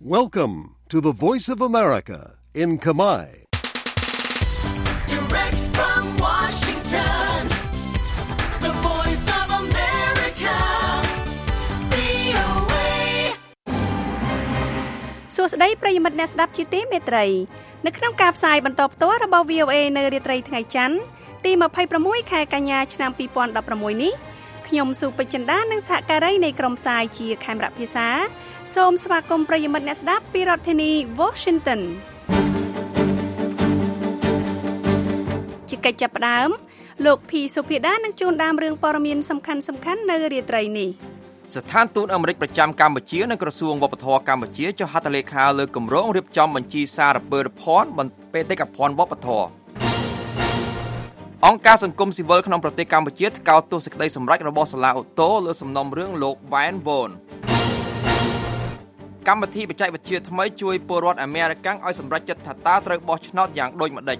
Welcome to the Voice of America in Khmer. Direct from Washington, the Voice of America, VOA. សួស្តីប្រិយមិត្តអ្នកស្ដាប់ជាទីមេត្រីនៅក្នុងការផ្សាយបន្តផ្ទាល់របស់ VOA នៅរាត្រីថ្ងៃច័ន្ទទី26ខែកញ្ញាឆ្នាំ2016នេះខ្ញុំសុពេជ្ជចិន្តានិងសហការីនៃក្រុមផ្សាយជាខេមរៈភាសាសូមស្វាគមន៍ប្រិយមិត្តអ្នកស្ដាប់ពីរដ្ឋធានី Washington ជាកិច្ចចាប់ផ្ដើមលោកភីសុភាដានឹងជួនដើមរឿងព័ត៌មានសំខាន់ៗនៅរាត្រីនេះស្ថានទូតអាមេរិកប្រចាំកម្ពុជានិងក្រសួងវប្បធម៌កម្ពុជាចុះហត្ថលេខាលើគម្រោងរៀបចំបញ្ជីសារពើភ័ណ្ឌបេតិកភណ្ឌវប្បធម៌អង្គការសង្គមស៊ីវិលក្នុងប្រទេសកម្ពុជាថ្កោលទោសសេចក្តីសម្រេចរបស់សាលាឧទ្ធរណ៍លើសំណុំរឿងលោកវ៉ែនវ៉នកម្មវិធីបច្ចេកវិទ្យាថ្មីជួយពលរដ្ឋអាមេរិកឲ្យសម្រេចចិត្តថាតើត្រូវបោះឆ្នោតយ៉ាងដូចម្តេច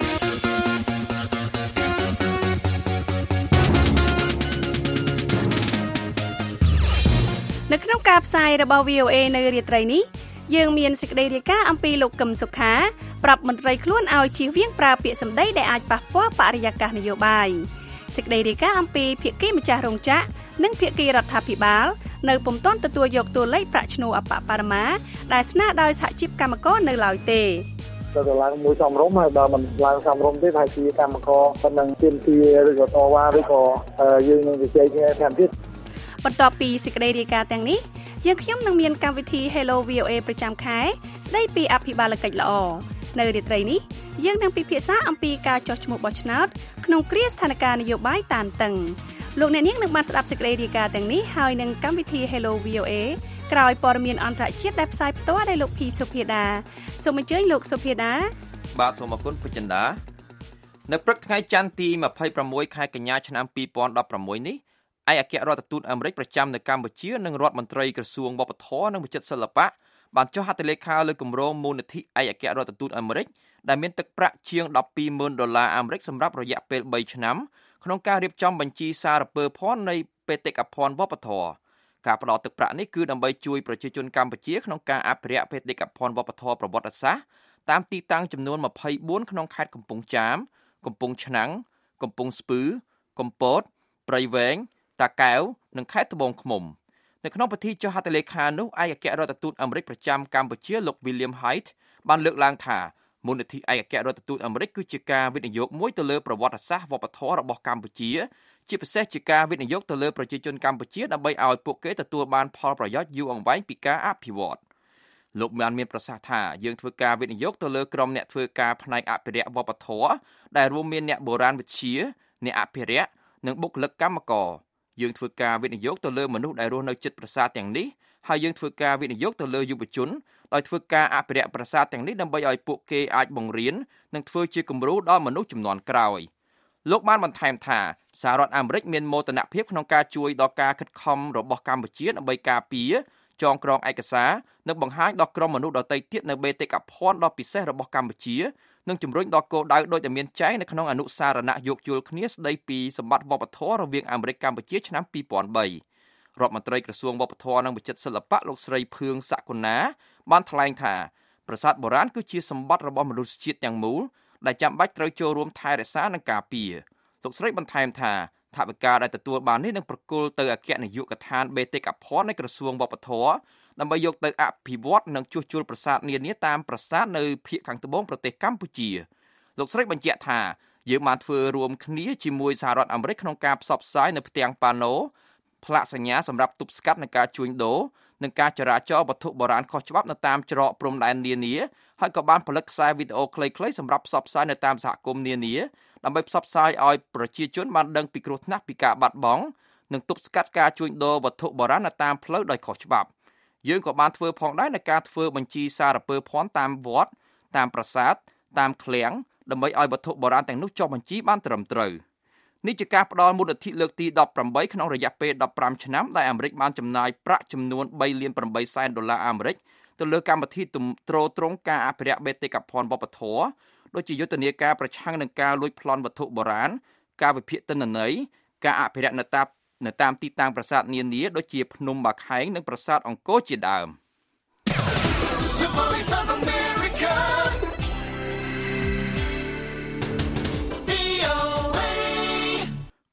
នៅក្នុងការផ្សាយរបស់ VOA នៅរាត្រីនេះយើងមានសេចក្តីរាយការណ៍អំពីលោកកឹមសុខាប្រាប់មន្ត្រីខ្លួនឲ្យជៀសវាងប្រើពាក្យសម្ដីដែលអាចប៉ះពាល់បរិយាកាសនយោបាយសេចក្តីរាយការណ៍អំពីភាគីម្ចាស់រោងចក្រនិងភាគីរដ្ឋាភិបាលនៅពុំទាន់ទទួលយកតួលេខប្រាក់ឈ្នួលអបបរមាដែលស្នើដោយសហជីពកម្មករនៅឡើយទេទៅឡើងមួយសំរុំហើយបើមិនឡើងសំរុំទេថាជាកម្មករប៉ុណ្ណឹងទាមទារឬក៏តវ៉ាឬក៏យើងនឹងជជែកគ្នាថែមទៀតបន្ទាប់ពីសេចក្តីរាយការណ៍ទាំងនេះយើងខ្ញុំនឹងមានកម្មវិធី Hello VOA ប្រចាំខែស្ដីពីអភិបាលកិច្ចល្អនៅរាត្រីនេះយើងនឹងពិភាក្សាអំពីការចុះឈ្មោះបោះឆ្នោតក្នុងគ្រាស្ថានភាពនយោបាយតានតឹងលោកអ្នកនាងនឹងបានស្ដាប់សេចក្តីរាយការណ៍ទាំងនេះហើយនឹងកម្មវិធី Hello VOA ក្រោយព័ត៌មានអន្តរជាតិដែលផ្សាយផ្ទាល់ដោយលោកភីសុភាដាសូមអញ្ជើញលោកសុភាដាបាទសូមអរគុណពេជ្ជចិន្តានៅព្រឹកថ្ងៃច័ន្ទទី26ខែកញ្ញាឆ្នាំ2016នេះឯកអគ្គរដ្ឋទូតអាមេរិកប្រចាំនៅកម្ពុជានិងរដ្ឋមន្ត្រីក្រសួងវប្បធម៌និងវិចិត្រសិល្បៈបានចុះហត្ថលេខាលើគម្រោងមូលនិធិឯកអគ្គរដ្ឋទូតអាមេរិកដែលមានទឹកប្រាក់ជាង$120,000អាមេរិកសម្រាប់រយៈពេល3ឆ្នាំក្នុងការរៀបចំបញ្ជីសារពើភ័ណ្ឌនៃបេតិកភណ្ឌវប្បធម៌ការផ្ដល់ទឹកប្រាក់នេះគឺដើម្បីជួយប្រជាជនកម្ពុជាក្នុងការអភិរក្សបេតិកភណ្ឌវប្បធម៌ប្រវត្តិសាស្ត្រតាមទីតាំងចំនួន24ក្នុងខេត្តកំពង់ចាមកំពង់ឆ្នាំងកំពង់ស្ពឺកំពតព្រៃវែងតាកែវនិងខេត្តត្បូងឃ្មុំនៅក្នុងពិធីចុះហត្ថលេខានោះឯកអគ្គរដ្ឋទូតអាមេរិកប្រចាំកម្ពុជាលោក William Haidt បានលើកឡើងថាមូលនិធិឯកអគ្គរដ្ឋទូតអាមេរិកគឺជាការវិនិយោគមួយទៅលើប្រវត្តិសាស្ត្រវប្បធម៌របស់កម្ពុជាជាពិសេសជាការវិនិយោគទៅលើប្រជាជនកម្ពុជាដើម្បីឲ្យពួកគេទទួលបានផលប្រយោជន៍យូរអង្វែងពីការអភិវឌ្ឍលោកបានមានប្រសាសន៍ថាយើងធ្វើការវិនិយោគទៅលើក្រុមអ្នកធ្វើការផ្នែកអភិរក្សវប្បធម៌ដែលរួមមានអ្នកបុរាណវិទ្យាអ្នកអភិរក្សនិងបុគ្គលិកកម្មករយើងធ្វើការវិនិយោគទៅលើមនុស្សដែលរស់នៅជិតប្រាសាទទាំងនេះហើយយើងធ្វើការវិនិយោគទៅលើយុវជនដោយធ្វើការអភិរក្សប្រាសាទទាំងនេះដើម្បីឲ្យពួកគេអាចបង្រៀននិងធ្វើជាគំរូដល់មនុស្សជំនាន់ក្រោយលោកបានបន្ថែមថាសហរដ្ឋអាមេរិកមានមោទនភាពក្នុងការជួយដល់ការខិតខំរបស់កម្ពុជាដើម្បីការពារចងក្រងឯកសារនិងបង្ហាញដល់ក្រុមមនុស្សដទៃទៀតនៅបេតិកភណ្ឌដ៏ពិសេសរបស់កម្ពុជានិងជំរុញដល់គោលដៅដូចដែលមានចែងនៅក្នុងអនុសារណៈយោគយល់គ្នាស្ដីពីសម្បត្តិវប្បធម៌រវាងអាមេរិកកម្ពុជាឆ្នាំ2003រដ្ឋមន្ត្រីក្រសួងវប្បធម៌និងវិចិត្រសិល្បៈលោកស្រីភឿងសក្គុណាបានថ្លែងថាប្រាសាទបុរាណគឺជាសម្បត្តិរបស់មនុស្សជាតិទាំងមូលដែលចាំបាច់ត្រូវចូលរួមថែរក្សានិងការពារលោកស្រីបន្ថែមថាថវិកាដែលទទួលបាននេះនឹងប្រគល់ទៅអគ្គនាយកដ្ឋានបេតិកភណ្ឌនៃក្រសួងវប្បធម៌ដើម្បីយកទៅអភិវឌ្ឍនិងជួសជុលប្រាសាទនានាតាមប្រាសាទនៅភាគខាងត្បូងប្រទេសកម្ពុជាលោកស្រីបញ្ជាក់ថាយើងបានធ្វើរួមគ្នាជាមួយសហរដ្ឋអាមេរិកក្នុងការផ្សព្វផ្សាយនៅផ្ទាំងប៉ាណូផ្លាកសញ្ញាសម្រាប់ទប់ស្កាត់នឹងការជួញដូរនិងការចរាចរវត្ថុបុរាណខុសច្បាប់នៅតាមច្រកព្រំដែននានាហើយក៏បានផលិតខ្សែវីដេអូខ្លីៗសម្រាប់ផ្សព្វផ្សាយនៅតាមសហគមន៍នានាដើម្បីផ្សព្វផ្សាយឲ្យប្រជាជនបានដឹងពីគ្រោះថ្នាក់ពីការបាត់បង់និងទប់ស្កាត់ការជួញដូរវត្ថុបុរាណនៅតាមផ្លូវដោយខុសច្បាប់យើងក៏បានធ្វើផងដែរនៅការធ្វើបញ្ជីសារពើភ័ណ្ឌតាមវត្តតាមប្រាសាទតាមឃ្លាំងដើម្បីឲ្យវត្ថុបុរាណទាំងនោះចុះបញ្ជីបានត្រឹមត្រូវនេះជាការផ្ដល់មូលនិធិលើកទី18ក្នុងរយៈពេល15ឆ្នាំដែលអាមេរិកបានចំណាយប្រាក់ចំនួន$3.8 សែនអាមេរិកទៅលើកម្មវិធីទ្រទ្រង់ការអភិរក្សបេតិកភណ្ឌវប្បធម៌ដូចជាយុទ្ធនាការប្រឆាំងនឹងការលួចប្លន់វត្ថុបុរាណការវិភាគទិន្នន័យការអភិរក្សនៅតាមទីតាំងប្រាសាទនានាដូចជាភ្នំបាខែងនិងប្រាសាទអង្គរជាដើម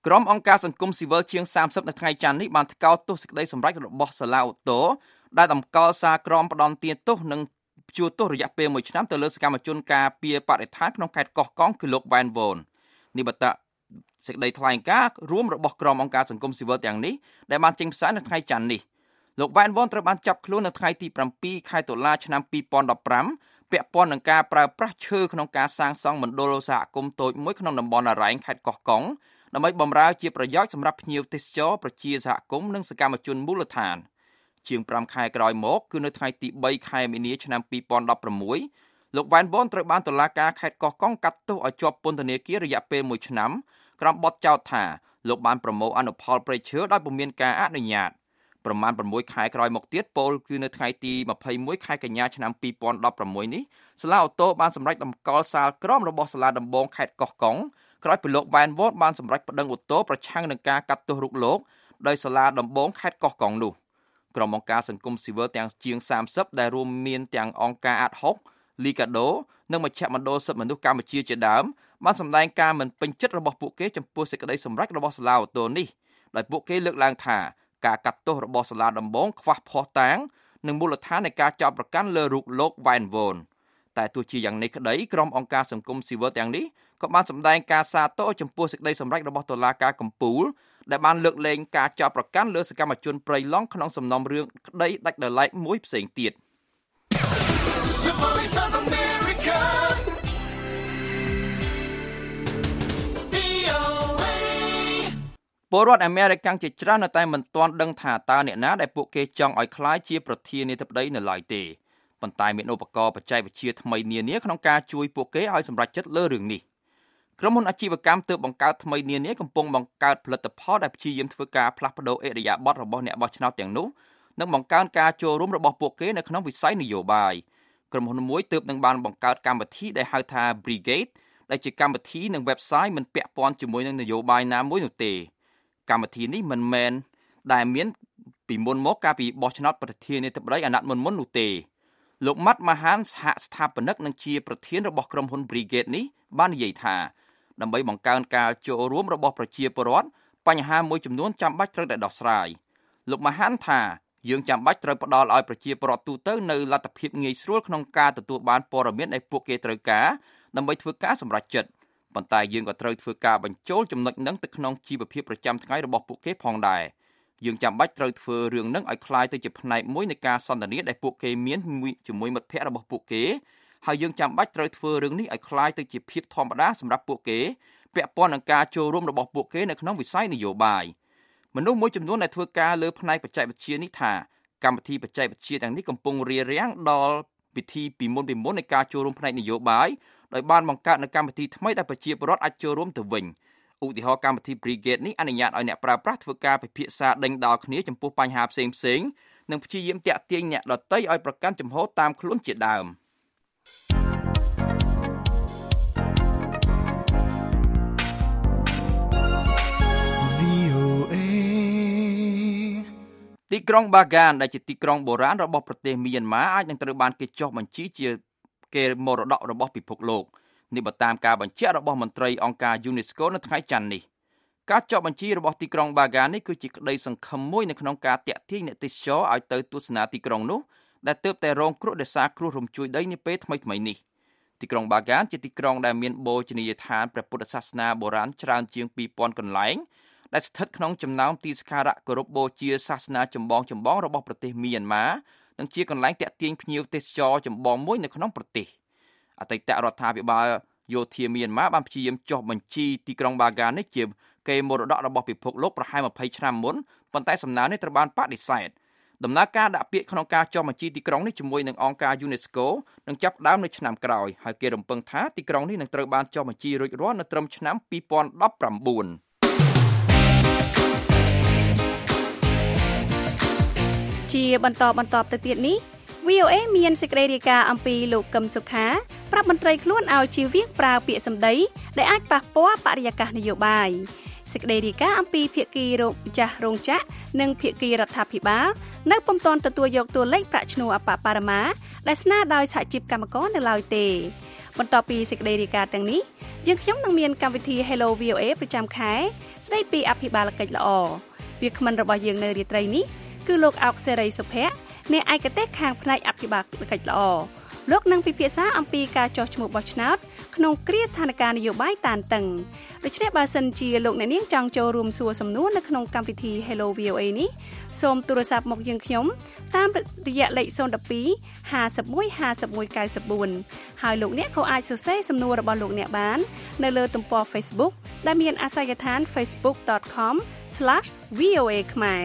ក្រុមអង្គការសង្គមស៊ីវិលជាង30នៅថ្ងៃច័ន្ទនេះបានថ្កោលទោសសេចក្តីសម្រេចរបស់សាលាឧទ្ធរដែលតម្កល់សារក្រមផ្ដន្ទាទោសនិងព្យួរទោសរយៈពេល1ឆ្នាំទៅលើសកម្មជនការពារបរិស្ថានក្នុងខេត្តកោះកុងគឺលោកវ៉ែនវ៉ននេះបតសេចក្តីថ្លែងការណ៍រួមរបស់ក្រុមអង្គការសង្គមស៊ីវិលទាំងនេះដែលបានចេញផ្សាយនៅថ្ងៃច័ន្ទនេះលោកវ៉ែនវ៉នត្រូវបានចាប់ខ្លួននៅថ្ងៃទី7ខែតុលាឆ្នាំ2015ពាក់ព័ន្ធនឹងការប្រើប្រាស់ឈើក្នុងការសាងសង់មណ្ឌលសហគមន៍តូចមួយក្នុងតំបន់អរ៉ែងខេត្តកោះកុងដើម្បីបម្រើជាប្រយោជន៍សម្រាប់ភ្ញៀវទេសចរប្រជាសហគមន៍និងសកម្មជនមូលដ្ឋានជាង5ខែក្រោយមកគឺនៅថ្ងៃទី3ខែមីនាឆ្នាំ2016លោកវ៉ែនវ៉នត្រូវបានតុលាការខេត្តកោះកុងកាត់ទោសឲ្យជាប់ពន្ធនាគាររយៈពេល1ឆ្នាំក្រោមបទចោទថាលោកបានប្រមូលអនុផលព្រៃឈើដោយពុំមានការអនុញ្ញាតប្រមាណ6ខែក្រោយមកទៀតពលគឺនៅថ្ងៃទី21ខែកញ្ញាឆ្នាំ2016នេះសាលាអូតូបានសម្រេចតម្កល់សាលក្រមរបស់សាលាដំបងខេត្តកោះកុងក្រោយពីលោកវ៉ែនវ៉នបានសម្រេចប្តឹងអូតូប្រឆាំងនឹងការកាត់ទោសរូបលោកដោយសាលាដំបងខេត្តកោះកុងនោះក្រុមអង្គការសង្គមស៊ីវិលទាំងជាង30ដែលរួមមានទាំងអង្គការអាត់ហុកលីកាដូនិងមជ្ឈមណ្ឌលសិទ្ធិមនុស្សកម្ពុជាជាដើមបានសម្ដែងការមិនពេញចិត្តរបស់ពួកគេចំពោះសេចក្តីសម្រេចរបស់សាលាអូតូនេះដោយពួកគេលើកឡើងថាការកាត់ទោសរបស់សាលាដំបងខ្វះភស្តុតាងនិងមូលដ្ឋាននៃការចោទប្រកាន់លើរូបលោកវ៉ែនវ៉នតែទោះជាយ៉ាងនេះក្តីក្រុមអង្គការសង្គមស៊ីវិលទាំងនេះក៏បានសម្ដែងការសាទរចំពោះសេចក្តីសម្រេចរបស់តុលាការកំពូលដែលបានលើកលែងការចោទប្រកាន់លើសកម្មជនព្រៃឡង់ក្នុងសំណុំរឿងក្តីដាច់ដោយឡែកមួយផ្សេងទៀតពលរដ្ឋអាមេរិកជាច្រើននៅតែមិនទាន់ដឹងថាតើអ្នកណាដែលពួកគេចង់ឲ្យក្លាយជាប្រធានាធិបតីនៅឡើយទេប៉ុន្តែមានឧបករណ៍បច្ចេកវិទ្យាថ្មីនានាក្នុងការជួយពួកគេឲ្យសម្រេចចិត្តលើរឿងនេះក្រុមហ៊ុនអាជីវកម្មទើបបង្កើតថ្មីនានាកំពុងបង្កើតផលិតផលដែលព្យាយាមធ្វើការផ្លាស់ប្ដូរឥរិយាបថរបស់អ្នកបោះឆ្នោតទាំងនោះនិងបង្កើនការចូលរួមរបស់ពួកគេនៅក្នុងវិស័យនយោបាយក្រុមហ៊ុនមួយទើបនឹងបានបង្កើតកម្មវិធីដែលហៅថា Brigade ដែលជាកម្មវិធីនិង website មិនពាក់ព័ន្ធជាមួយនឹងនយោបាយណាមួយនោះទេកម្មវិធីនេះមិនមែនដែលមានពីមុនមកកាលពីបោះឆ្នោតប្រធានាធិបតីអាណត្តិមុននោះទេលោកម៉ាត់ម៉ាហានសហស្ថាបនិកនិងជាប្រធានរបស់ក្រុមហ៊ុន Brigade នេះបាននិយាយថាដើម្បីបង្កើនការចូលរួមរបស់ប្រជាពលរដ្ឋបញ្ហាមួយចំនួនចាំបាច់ត្រូវតែដោះស្រាយលោកម៉ាហានថាយើងចាំបាច់ត្រូវផ្ដល់ឲ្យប្រជាពលរដ្ឋទូទៅនៅលទ្ធភាពងាយស្រួលក្នុងការទទួលបានព័ត៌មានដែលពួកគេត្រូវការដើម្បីធ្វើការសម្រេចចិត្តប៉ុន្តែយើងក៏ត្រូវធ្វើការបញ្ចូលចំណុចហ្នឹងទៅក្នុងជីវភាពប្រចាំថ្ងៃរបស់ពួកគេផងដែរយើងចាំបាច់ត្រូវធ្វើរឿងហ្នឹងឲ្យคล้ายទៅជាផ្នែកមួយនៃការសន្ទនាដែលពួកគេមានជាមួយមិត្តភ័ក្តិរបស់ពួកគេហើយយើងចាំបាច់ត្រូវធ្វើរឿងនេះឲ្យคล้ายទៅជាភាពធម្មតាសម្រាប់ពួកគេពាក់ព័ន្ធនឹងការចូលរួមរបស់ពួកគេនៅក្នុងវិស័យនយោបាយមនុស្សមួយចំនួនដែលធ្វើការលើផ្នែកបច្ចេកវិទ្យានេះថាកម្មវិធីបច្ចេកវិទ្យាទាំងនេះកំពុងរារាំងដល់ពិធីពីមុននៃការចូលរួមផ្នែកនយោបាយដោយបានបង្កើតនូវកម្មវិធីថ្មីដែលប្រជាពលរដ្ឋអាចចូលរួមទៅវិញឧទាហរណ៍កម្មវិធី Brigade នេះអនុញ្ញាតឲ្យអ្នកប្រើប្រាស់ធ្វើការពិភាក្សាដេញដោលគ្នាចំពោះបញ្ហាផ្សេងៗនិងព្យាយាមទាក់ទាញអ្នកដទៃឲ្យប្រកាន់ជំហរតាមខ្លួនជាដើមទីក្រុងបាហ្គានដែលជាទីក្រុងបុរាណរបស់ប្រទេសមីយ៉ាន់ម៉ាអាចនឹងត្រូវបានគេចុះបញ្ជីជាកេរមរតករបស់ពិភពលោកនេះបើតាមការបញ្ជាក់របស់មន្ត្រីអង្គការ UNESCO នៅថ្ងៃច័ន្ទនេះការចុះបញ្ជីរបស់ទីក្រុងបាហ្គាននេះគឺជាក្តីសង្ឃឹមមួយនៅក្នុងការទាក់ទាញអ្នកទេសចរឲ្យទៅទស្សនាទីក្រុងនោះដែលទើបតែរងគ្រោះដោយសារគ្រោះរំជួយដីនាពេលថ្មីៗនេះទីក្រុងបាហ្គានជាទីក្រុងដែលមានបូជនីយដ្ឋានព្រះពុទ្ធសាសនាបុរាណច្រើនជាង 2000 កន្លែងដែលស្ថិតក្នុងចំណោមទីសក្ការៈគោរពបូជាសាសនាចម្បងរបស់ប្រទេសមីយ៉ាន់ម៉ានិងជាកន្លែងទាក់ទាញភ្ញៀវទេសចរចម្បងមួយនៅក្នុងប្រទេសអតីតរដ្ឋាភិបាលយោធាមីយ៉ាន់ម៉ាបានព្យាយាមចុះបញ្ជីទីក្រុងបាហ្គាននេះជាកេរមរតករបស់ពិភពលោកប្រហែល20ឆ្នាំមុនប៉ុន្តែសំណើនេះត្រូវបានបដិសេធដំណើរការដាក់ពាក្យក្នុងការចុះបញ្ជីទីក្រុងនេះជាមួយនឹងអង្គការ UNESCO នឹងចាប់ផ្ដើមនៅឆ្នាំក្រោយហើយគេរំពឹងថាទីក្រុងនេះនឹងត្រូវបានចុះបញ្ជីរួចរាល់នៅត្រឹមឆ្នាំ2019 ជាបន្តទៅទៀតនេះ VOA មានសេចក្តីរាយការណ៍អំពីលោកកឹមសុខាប្រាប់មន្ត្រីខ្លួនឲ្យជៀសវាងប្រើពាក្យសម្ដីដែលអាចប៉ះពាល់បរិយាកាសនយោបាយសេចក្តីរាយការណ៍អំពីភាគីម្ចាស់រោងចក្រនិងភាគីរដ្ឋាភិបាលនៅពុំទាន់ទទួលយកតួលេខប្រាក់ឈ្នួលអបបរមាដែលស្នើដោយសហជីពកម្មករនៅឡើយទេបន្ទាប់ពីសេចក្តីរាយការណ៍ទាំងនេះយើងខ្ញុំនឹងមានកម្មវិធី Hello VOA ប្រចាំខែស្ដីពីអភិបាលកិច្ចល្អវាគ្មិនរបស់យើងនៅរាត្រីនេះគឺលោកអោកសេរីសុភ័ក្រអ្នកឯកទេសខាងផ្នែកអភិបាលកិច្ចល្អលោកនឹងពិភាក្សាអំពីការចោះឈ្មោះបោះឆ្នោតក្នុងគ្រាស្ថានភាពនយោបាយតានតឹងដូច្នេះបើសិនជាលោកអ្នកនាងចង់ចូលរួមសួរសំណួរនៅក្នុងកម្មវិធី Hello VOA នេះសូមទូរស័ព្ទមកយើងខ្ញុំតាមរយៈលេខ012 51 51 94ហើយលោកអ្នកក៏អាចសរសេរសំណួររបស់លោកអ្នកបាននៅលើទំព័រ Facebook ដែលមានអាសយដ្ឋាន facebook.com/voa ខ្មែរ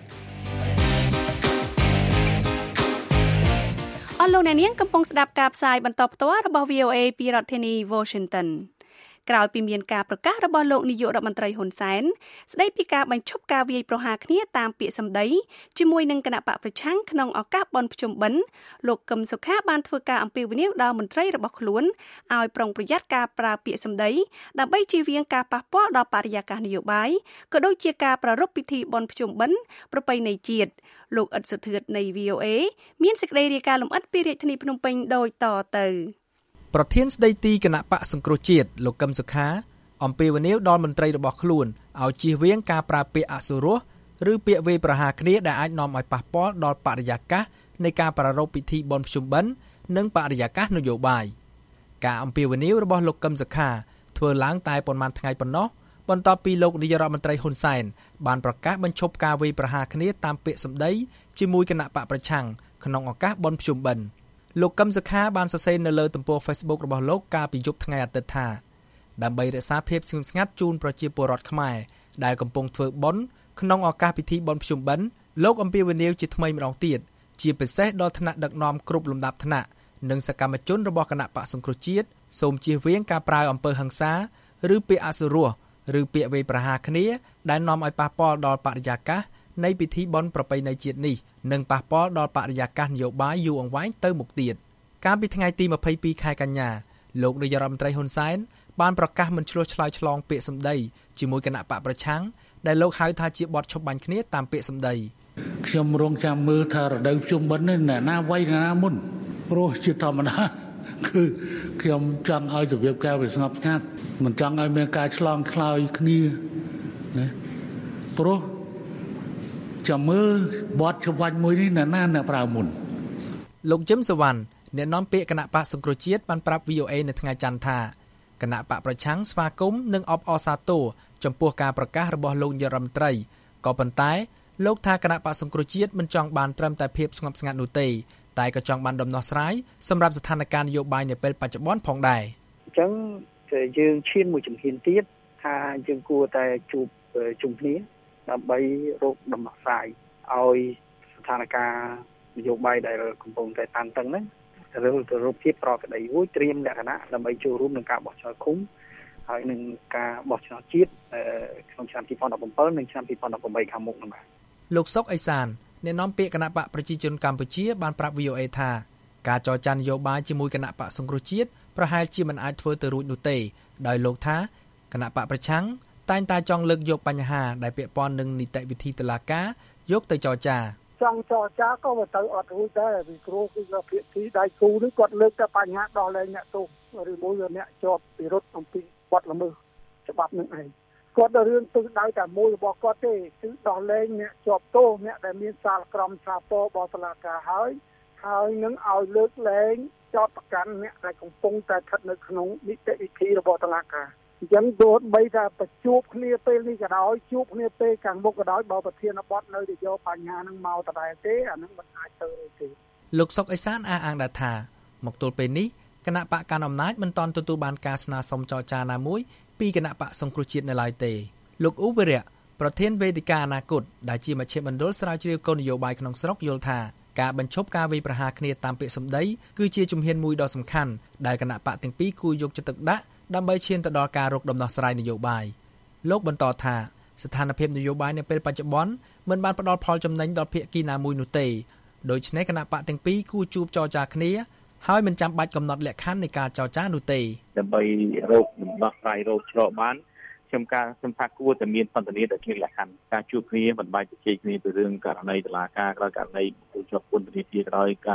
អស់លោកអ្នកនាងកំពុងស្ដាប់ការផ្សាយបន្តផ្ទាល់របស់ VOA ពីរដ្ឋធានី Washington ក្រោយពីមានការប្រកាសរបស់លោកនាយករដ្ឋមន្ត្រីហ៊ុនសែនស្ដីពីការបញ្ឈប់ការវាយប្រហារគ្នាតាមពាក្យសម្ដីជាមួយនឹងគណៈបកប្រឆាំងក្នុងឱកាសបុណ្យភ្ជុំបិណ្ឌលោកកឹមសុខាបានធ្វើការអំពាវនាវដល់មន្ត្រីរបស់ខ្លួនឲ្យប្រុងប្រយ័ត្នការប្រើពាក្យសម្ដីដើម្បីជៀសវាងការប៉ះពាល់ដល់បរិយាកាសនយោបាយក៏ដូចជាការប្រារព្ធពិធីបុណ្យភ្ជុំបិណ្ឌប្រពៃណីជាតិលោកអ៊ិតសុធឿននៃ VOA មានសេចក្តីរាយការណ៍លម្អិតពីរាជធានីភ្នំពេញដូចតទៅប្រធានស្ដីទីគណៈបកសង្គ្រោះជាតិលោកកឹមសុខាអំពាវនាវដល់មន្ត្រីរបស់ខ្លួនឲ្យជៀសវាងការប្រើពាក្យអសុរោះឬពាក្យវាយប្រហារគ្នាដែលអាចនាំឲ្យប៉ះពាល់ដល់បរិយាកាសនៃការប្រារព្ធពិធីបុណ្យភ្ជុំបិណ្ឌនិងបរិយាកាសនយោបាយការអំពាវនាវរបស់លោកកឹមសុខាធ្វើឡើងតែប៉ុន្មានថ្ងៃប៉ុណ្ណោះបន្ទាប់ពីលោកនាយរដ្ឋមន្ត្រីហ៊ុនសែនបានប្រកាសបញ្ឈប់ការវាយប្រហារគ្នាតាមពាក្យសម្ដីជាមួយគណៈបកប្រឆាំងក្នុងឱកាសបុណ្យភ្ជុំបិណ្ឌលោកកឹមសុខាបានសរសេរនៅលើទំព័រ Facebook របស់លោកកាលពីយប់ថ្ងៃអាទិត្យថាដើម្បីរក្សាភាពស្ងៀមស្ងាត់ជូនប្រជាពលរដ្ឋខ្មែរដែលកំពុងធ្វើបុណ្យក្នុងឱកាសពិធីបុណ្យភ្ជុំបិណ្ឌលោកអំពាវនាវជាថ្មីម្ដងទៀតជាពិសេសដល់ថ្នាក់ដឹកនាំគ្រប់លំដាប់ថ្នាក់និងសកម្មជនរបស់គណៈបកសង្គ្រោះជាតិសូមជៀសវាងការប្រើអំពើហិង្សាឬពាក្យអសុរោះឬពាក្យវាយប្រហារគ្នាដែលនាំឲ្យប៉ះពាល់ដល់បរិយាកាសនៃពិធីបុណ្យប្រពៃណីជាតិនេះនិងប៉ះពាល់ដល់បរិយាកាសនយោបាយយូរអង្វែងទៅមុខទៀតកាលពីថ្ងៃទី22ខែកញ្ញាលោកនាយរដ្ឋមន្ត្រីហ៊ុនសែនបានប្រកាសមិនឆ្លោះឆ្លើយឆ្លងពាក្យសម្ដីជាមួយគណៈបកប្រឆាំងដែលលោកហៅថាជាបទឈប់បាញ់គ្នាតាមពាក្យសម្ដីខ្ញុំរងចាំមើលថារដូវភ្ជុំបិណ្ឌនេះអ្នកណាវ័យអ្នកណាមុនព្រោះជាធម្មតាគឺខ្ញុំចង់ឲ្យរបៀបការវាស្ងប់ស្ងាត់មិនចង់ឲ្យមានការឆ្លងឆ្លើយគ្នាណាព្រោះចាំមើលបទឈប់បាញ់មួយនេះអ្នកណាអ្នកប្រើមុនលោកជឹមសវណ្ណអ្នកនាំពាក្យគណៈបកសង្គ្រោះជាតិបានប្រាប់ VOA នៅថ្ងៃច័ន្ទថាគណៈបកប្រឆាំងស្វាគមន៍និងអបអរសាទរចំពោះការប្រកាសរបស់លោកនាយរដ្ឋមន្ត្រីក៏ប៉ុន្តែលោកថាគណៈបកសង្គ្រោះជាតិមិនចង់បានត្រឹមតែភាពស្ងប់ស្ងាត់នោះទេតែក៏ចង់បានដំណោះស្រាយសម្រាប់ស្ថានភាពនយោបាយនៅពេលបច្ចុប្បន្នផងដែរអញ្ចឹងយើងឈានមួយជំហានទៀតថាយើងគួរតែជួបជុំគ្នាដើម្បីរកដំណោះស្រាយឲ្យស្ថានភាពនយោបាយដែលកំពុងតែតានតឹងហ្នឹងទៅរកភាពប្រក្រតីមួយត្រៀមលក្ខណៈដើម្បីចូលរួមក្នុងការបោះឆ្នោតឃុំហើយនឹងការបោះឆ្នោតជាតិក្នុងឆ្នាំ2017និងឆ្នាំ2018ខាងមុខហ្នឹងបាទលោកសុកអេសានអ្នកនាំពាក្យគណៈបកប្រជាជនកម្ពុជាបានប្រាប់ VOA ថាការចរចានយោបាយជាមួយគណៈបកសង្គ្រោះជាតិប្រហែលជាមិនអាចធ្វើទៅរួចនោះទេដោយលោកថាគណៈបកប្រឆាំងតែងតែចង់លើកយកបញ្ហាដែលពាក់ព័ន្ធនឹងនីតិវិធីតុលាការយកទៅចរចាចង់ចរចាក៏ទៅអត់រួចដែរពីព្រោះគឺភាគីដៃគូនេះគាត់លើកតែបញ្ហាដោះលែងអ្នកទោសឬមួយអ្នកជាប់ពិរុទ្ធអំពីបទល្មើសច្បាប់នឹងឯងគាត់ដល់រឿងទិសដៅតែមួយរបស់គាត់ទេគឺដោះលែងអ្នកជាប់ទោសអ្នកដែលមានសាលក្រមសាពរបស់តុលាការហើយនឹងឲ្យលើកលែងចោទប្រកាន់អ្នកដែលកំពុងតែស្ថិតនៅក្នុងនីតិវិធីរបស់តុលាការអញ្ចឹងទោះបីថាបញ្ជួបគ្នាពេលនេះក៏ដោយជួបគ្នាពេលខាងមុខក៏ដោយបើប្រធានបទនៅតែយកបញ្ហាហ្នឹងមកដដែលទេអាហ្នឹងមិនអាចទៅទេលោកសុកអេសានអះអាងថាមកទល់ពេលនេះគណៈបកកណ្ដាលអំណាចមិនទាន់ទទួលបានការស្នើសុំចរចាណាមួយពីគណៈបកសង្គ្រោះជាតិនៅឡើយទេលោកអ៊ូវិរៈប្រធានវេទិកាអនាគតដែលជាមជ្ឈមណ្ឌលស្រាវជ្រាវគោលនយោបាយក្នុងស្រុកយល់ថាការបញ្ឈប់ការវាយប្រហារគ្នាតាមពាក្យសម្ដីគឺជាជំហានមួយដ៏សំខាន់ដែលគណៈបកទាំងពីរគួរយកចិត្តទុកដាក់ដើម្បីឈានទៅដល់ការរកដំណោះស្រាយនយោបាយលោកបន្តថាស្ថានភាពនយោបាយនៅពេលបច្ចុប្បន្នមិនបានផ្ដល់ផលចំណេញដល់ភាគីណាមួយនោះទេដូច្នេះគណៈបកទាំងពីរគួរជួបចរចាគ្នាហើយមិនចាំបាច់កំណត់លក្ខខណ្ឌនៃការចរចានោះទេដើម្បីរកដំណោះស្រាយរកច្រកបានខ្ញុំថាគួរតែមានសន្ទនាដែលមានលក្ខខណ្ឌការជួបគ្នាមិនបាច់ជជែកគ្នាពីរឿងករណីតុលាការក្រោយករណីជាប់ពន្ធនាគារក្រោយការ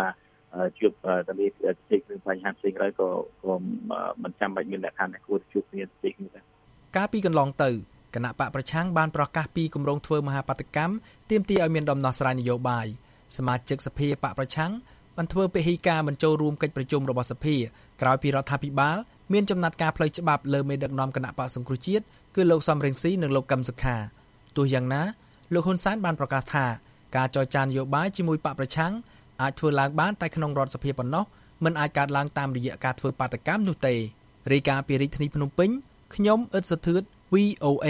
ជួបទៅនេះជិះនឹងបញ្ហាផ្សេងហើយក៏មិនចាំបាច់មានលក្ខខណ្ឌដែលគួរជួបគ្នាផ្សេងនេះដែរកាលពីកន្លងទៅគណៈបកប្រឆាំងបានប្រកាសពីគម្រោងធ្វើមហាបាតុកម្មទាមទារឲ្យមានដំណោះស្រាយនយោបាយសមាជិកសភាបកប្រឆាំងបានធ្វើពហិការបញ្ចូលរួមកិច្ចប្រជុំរបស់សភាក្រោយពីរដ្ឋាភិបាលមានចំណាត់ការផ្លូវច្បាប់លើមេដឹកនាំគណៈបកសង្គ្រោះជាតិគឺលោកសំរងស៊ីនិងលោកកឹមសុខាទោះយ៉ាងណាលោកហ៊ុនសែនបានប្រកាសថាការចរចានយោបាយជាមួយបកប្រឆាំងអាចធ្វើឡើងបានតែក្នុងរដ្ឋសភាប៉ុណ្ណោះមិនអាចកើតឡើងតាមរយៈការធ្វើបាតកម្មនោះទេរាយការណ៍ពីរាជធានីភ្នំពេញខ្ញុំអ៊ិតសុធឿន VOA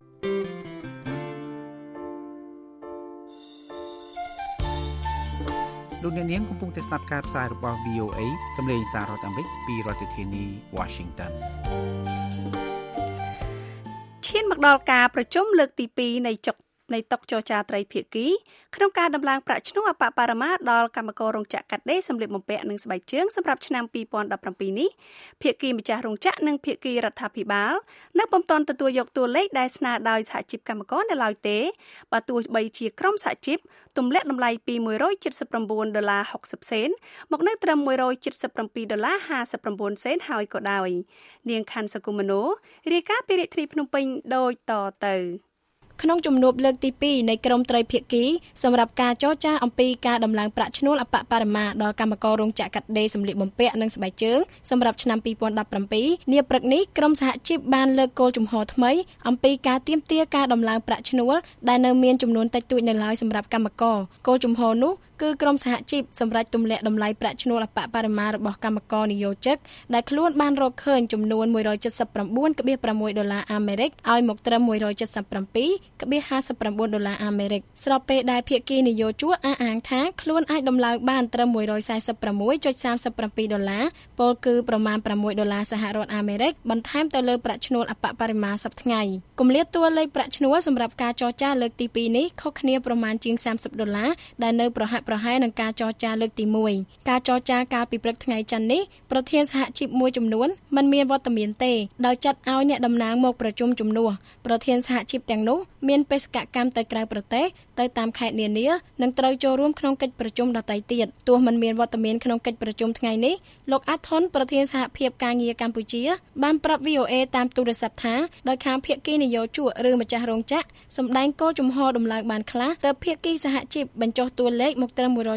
លោកអ្នកនាងកំពុងតែស្ដាប់ការផ្សាយរបស់ VOA សម្លេងសាររដ្ឋអាមេរិកពីរដ្ឋធានី Washington ឈានមកដល់ការប្រជុំលើកទី2នៃតុចរចាត្រីភាគីក្នុងការដំឡើងប្រាក់ឈ្នួលអបបរមាដល់កម្មកររោងចក្រកាត់ដេរសម្លៀកបំពាក់និងស្បែកជើងសម្រាប់ឆ្នាំ2017នេះភាគីម្ចាស់រោងចក្រនិងភាគីរដ្ឋាភិបាលនៅពុំទាន់ទទួលយកតួលេខដែលស្នើដោយសហជីពកម្មករនៅឡើយទេបើទោះបីជាក្រុមសហជីពទម្លាក់តម្លៃពី$179.60សេនមកនៅត្រឹម$177.59សេនហើយក៏ដោយនាងខាន់សកុមនោរាយការណ៍ពីរាជធានីភ្នំពេញដូចតទៅក្នុងជំនួបលើកទី2នៃក្រុមត្រីភាគីសម្រាប់ការចរចាអំពីការដំឡើងប្រាក់ឈ្នួលអបបរមាដល់កម្មកររោងចក្រកាត់ដេរសម្លៀកបំពាក់និងស្បែកជើងសម្រាប់ឆ្នាំ2017នាព្រឹកនេះក្រុមសហជីពបានលើកគោលជំហរថ្មីអំពីការទាមទារការដំឡើងប្រាក់ឈ្នួលដែលនៅមានចំនួនតិចតួចនៅឡើយសម្រាប់កម្មករគោលជំហរនោះគឺក្រុមសហជីពសម្រាប់ទម្លាក់តម្លៃប្រាក់ឈ្នួលអបបរមារបស់កម្មករនិយោជិកដែលខ្លួនបានរកឃើញចំនួន$179.6អាមេរិកឲ្យមកត្រឹម$177.59អាមេរិកស្របពេលដែលភាគីនយោជកអះអាងថាខ្លួនអាចដំឡើងបានត្រឹម$146.37ពលគឺប្រមាណ$6សហរដ្ឋអាមេរិកបន្ថែមទៅលើប្រាក់ឈ្នួលអបបរមាសប្តាហ៍ថ្ងៃគម្លាតតួលេខប្រាក់ឈ្នួលសម្រាប់ការចរចាលើកទី2នេះខុសគ្នាប្រមាណជាង$30ដែលនៅប្រហែលនឹងការចរចាលើកទី1ការចរចាកាលពីព្រឹកថ្ងៃច័ន្ទនេះប្រធានសហជីពមួយចំនួនមិនមានវត្តមានទេដោយចាត់ឲ្យអ្នកតំណាងមកប្រជុំជំនួសប្រធានសហជីពទាំងនោះមានបេសកកម្មទៅក្រៅប្រទេសទៅតាមខេត្តនានានិងត្រូវចូលរួមក្នុងកិច្ចប្រជុំដទៃទៀតទោះមិនមានវត្តមានក្នុងកិច្ចប្រជុំថ្ងៃនេះលោកអាត់ថុនប្រធានសហភាពការងារកម្ពុជាបានប្រាប់ VOA តាមទូរស័ព្ទថាដោយខាងភាគីនយោជកឬម្ចាស់រោងចក្រសម្ដែងគោលជំហរដំឡើងបានខ្លះទើបភាគីសហជីពបញ្ចុះតួលេខមកត្រឹម$177.59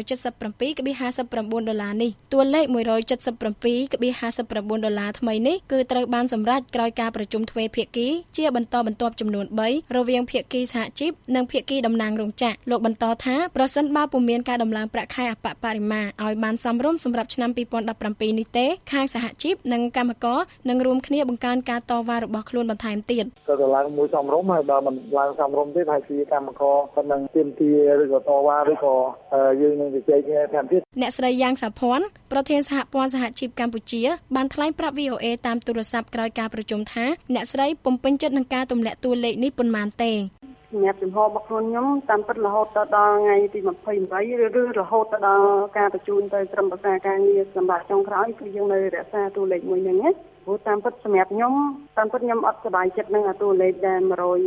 នេះតួលេខ$177.59ថ្មីនេះគឺត្រូវបានសម្រេចក្រោយការប្រជុំទ្វេភាគីជាបន្តបន្ទាប់ចំនួន3រវាងភាគីសហជីពនិងភាគីតំណាងរោងចក្រលោកបន្តថាប្រសិនបើពុំមានការដំឡើងប្រាក់ខែអបបរមាឲ្យបានសមរម្យសម្រាប់ឆ្នាំ2017នេះទេខាងសហជីពនិងកម្មករនឹងរួមគ្នាបង្កើនការតវ៉ារបស់ខ្លួនបន្ថែមទៀតក៏ឡើងមួយសមរម្យហើយបើមិនឡើងសមរម្យទេហើយជាកម្មករគាត់នឹងទាមទារឬក៏តវ៉ាឬក៏យើងនឹងជជែកគ្នាថែមទៀតអ្នកស្រីយ៉ាងសាភ័ណ្ឌប្រធានសហព័ន្ធសហជីពកម្ពុជាបានថ្លែងប្រាប់ VOA តាមទូរស័ព្ទក្រោយការប្រជុំថាអ្នកស្រីពុំពេញចិត្តនឹងការទម្លាក់តួលេខនេះប៉ុន្មានទេសម្រាប់ចំហរបស់ខ្លួនខ្ញុំតាមពិតរហូតដល់ថ្ងៃទី28ឬរហូតដល់ការបញ្ជូនទៅក្រុមប្រឹក្សាការងារសម្រាប់ចុងក្រោយគឺយើងនៅរក្សាតួលេខមួយហ្នឹងណាព្រោះតាមពិតសម្រាប់ខ្ញុំតាមពិតខ្ញុំអត់សប្បាយចិត្តនឹងតួលេខដែល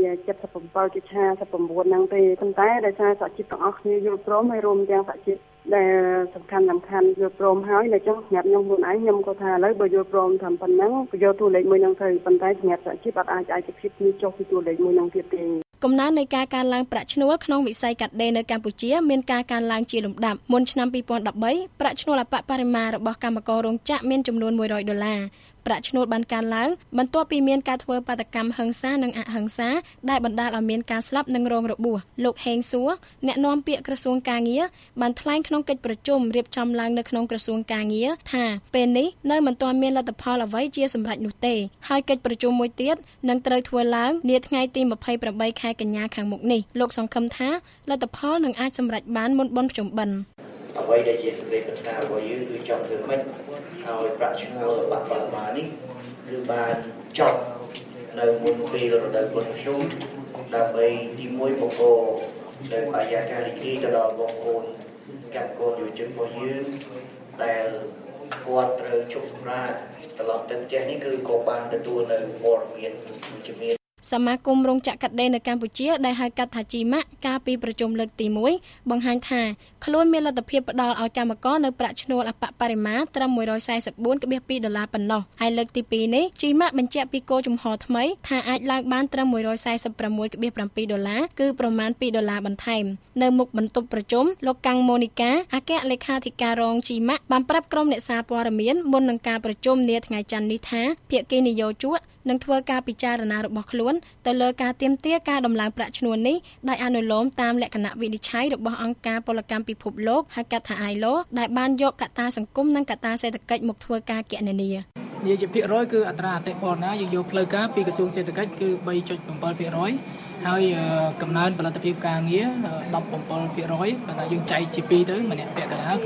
$177.59ហ្នឹងទេប៉ុន្តែដោយសារសហជីពទាំងអស់គ្នាយល់ព្រមហើយរួមទាំងសហជីពដែលសំខាន់យល់ព្រមហើយនៅចឹងសម្រាប់ខ្ញុំខ្លួនឯងខ្ញុំក៏ថាឥឡូវបើយល់ព្រមថាប៉ុណ្ណឹងក៏យកតួលេខមួយហ្នឹងទៅប៉ុន្តែសម្រាប់សហជីពអត់អាចឯកភាពគ្នាចុះពីតួលេខមួយហ្នឹងទៀតទេកំណើននៃការកើនឡើងប្រាក់ឈ្នួលក្នុងវិស័យកាត់ដេរនៅកម្ពុជាមានការកើនឡើងជាលំដាប់មុនឆ្នាំ2013ប្រាក់ឈ្នួលអបបរមារបស់កម្មកររោងចក្រមានចំនួន$100ប្រាក់ឈ្នួលបានកើនឡើងបន្ទាប់ពីមានការធ្វើបាតកម្មហិង្សានិងអហិង្សាដែលបណ្ដាលឲ្យមានការស្លាប់និងរងរបួសលោកហេងសួរអ្នកនាំពាក្យក្រសួងកាងារបានថ្លែងក្នុងកិច្ចប្រជុំរៀបចំឡើងនៅក្នុងក្រសួងកាងារថាពេលនេះនៅមិនទាន់មានលទ្ធផលអ្វីជាសម្រេចនោះទេហើយកិច្ចប្រជុំមួយទៀតនឹងត្រូវធ្វើឡើងនាថ្ងៃទី28ខែកញ្ញាខាងមុខនេះលោកសង្ឃឹមថាលទ្ធផលនឹងអាចសម្រេចបានមុនបុណ្យភ្ជុំបិណ្ឌអ្វីដែលជាសេចក្តីប្រាថ្នារបស់យើងគឺចង់ធ្វើម៉េចឲ្យប្រាក់ឈ្នួលរបស់បរិមាណនេះគឺបានចប់នៅមុនពេលរដូវបុណ្យភ្ជុំដើម្បីទី1បង្កដែលបរិយាកាសរីករាយទៅដល់បងប្អូនកម្មករយុវជនរបស់យើងដែលគាត់ត្រូវជប់សម្រាកត្រឡប់ទៅផ្ទះនេះគឺក៏បានទទួលនៅព័ត៌មានវិជ្ជមានសមាគមរោងចក្រកាត់ដេរនៅកម្ពុជាដែលហៅកាត់ថាជីម៉ាក់កាលពីប្រជុំលើកទី1បង្ហាញថាខ្លួនមានលទ្ធភាពផ្ដល់ឲ្យកម្មករនៅប្រាក់ឈ្នួលអបបរិមាត្រឹម$144.2ប៉ុណ្ណោះហើយលើកទី2នេះជីម៉ាក់បញ្ជាក់ពីគោលជំហរថ្មីថាអាចឡើងបានត្រឹម$146.7គឺប្រមាណ$2បន្ថែមនៅមុខបន្ទប់ប្រជុំលោកកាំងម៉ូនីកាអគ្គលេខាធិការរងជីម៉ាក់បានប្រាប់ក្រុមអ្នកសារព័ត៌មានមុននឹងការប្រជុំនាថ្ងៃច័ន្ទនេះថាភាគីនយោជកនឹងធ្វើការពិចារណារបស់ខ្លួនទៅលើការទាមទារការដំឡើងប្រាក់ឈ្នួលនេះដោយអនុលោមតាមលក្ខណៈវិនិច្ឆ័យរបស់អង្គការពលកម្មពិភពលោកហៅកាត់ថា ILO ដែលបានយកកត្តាសង្គមនិងកត្តាសេដ្ឋកិច្ចមកធ្វើការគណនានិយាយជាភាគរយគឺអត្រាអតិផរណាយើងយកផ្លូវការពីក្រសួងសេដ្ឋកិច្ចគឺ 3.7% ហើយកំណើនផលិតភាពការងារ 17% ប៉ុន្តែយើងចែកជា2ទៅម្នាក់ពាក់កណ្ដាលគឺ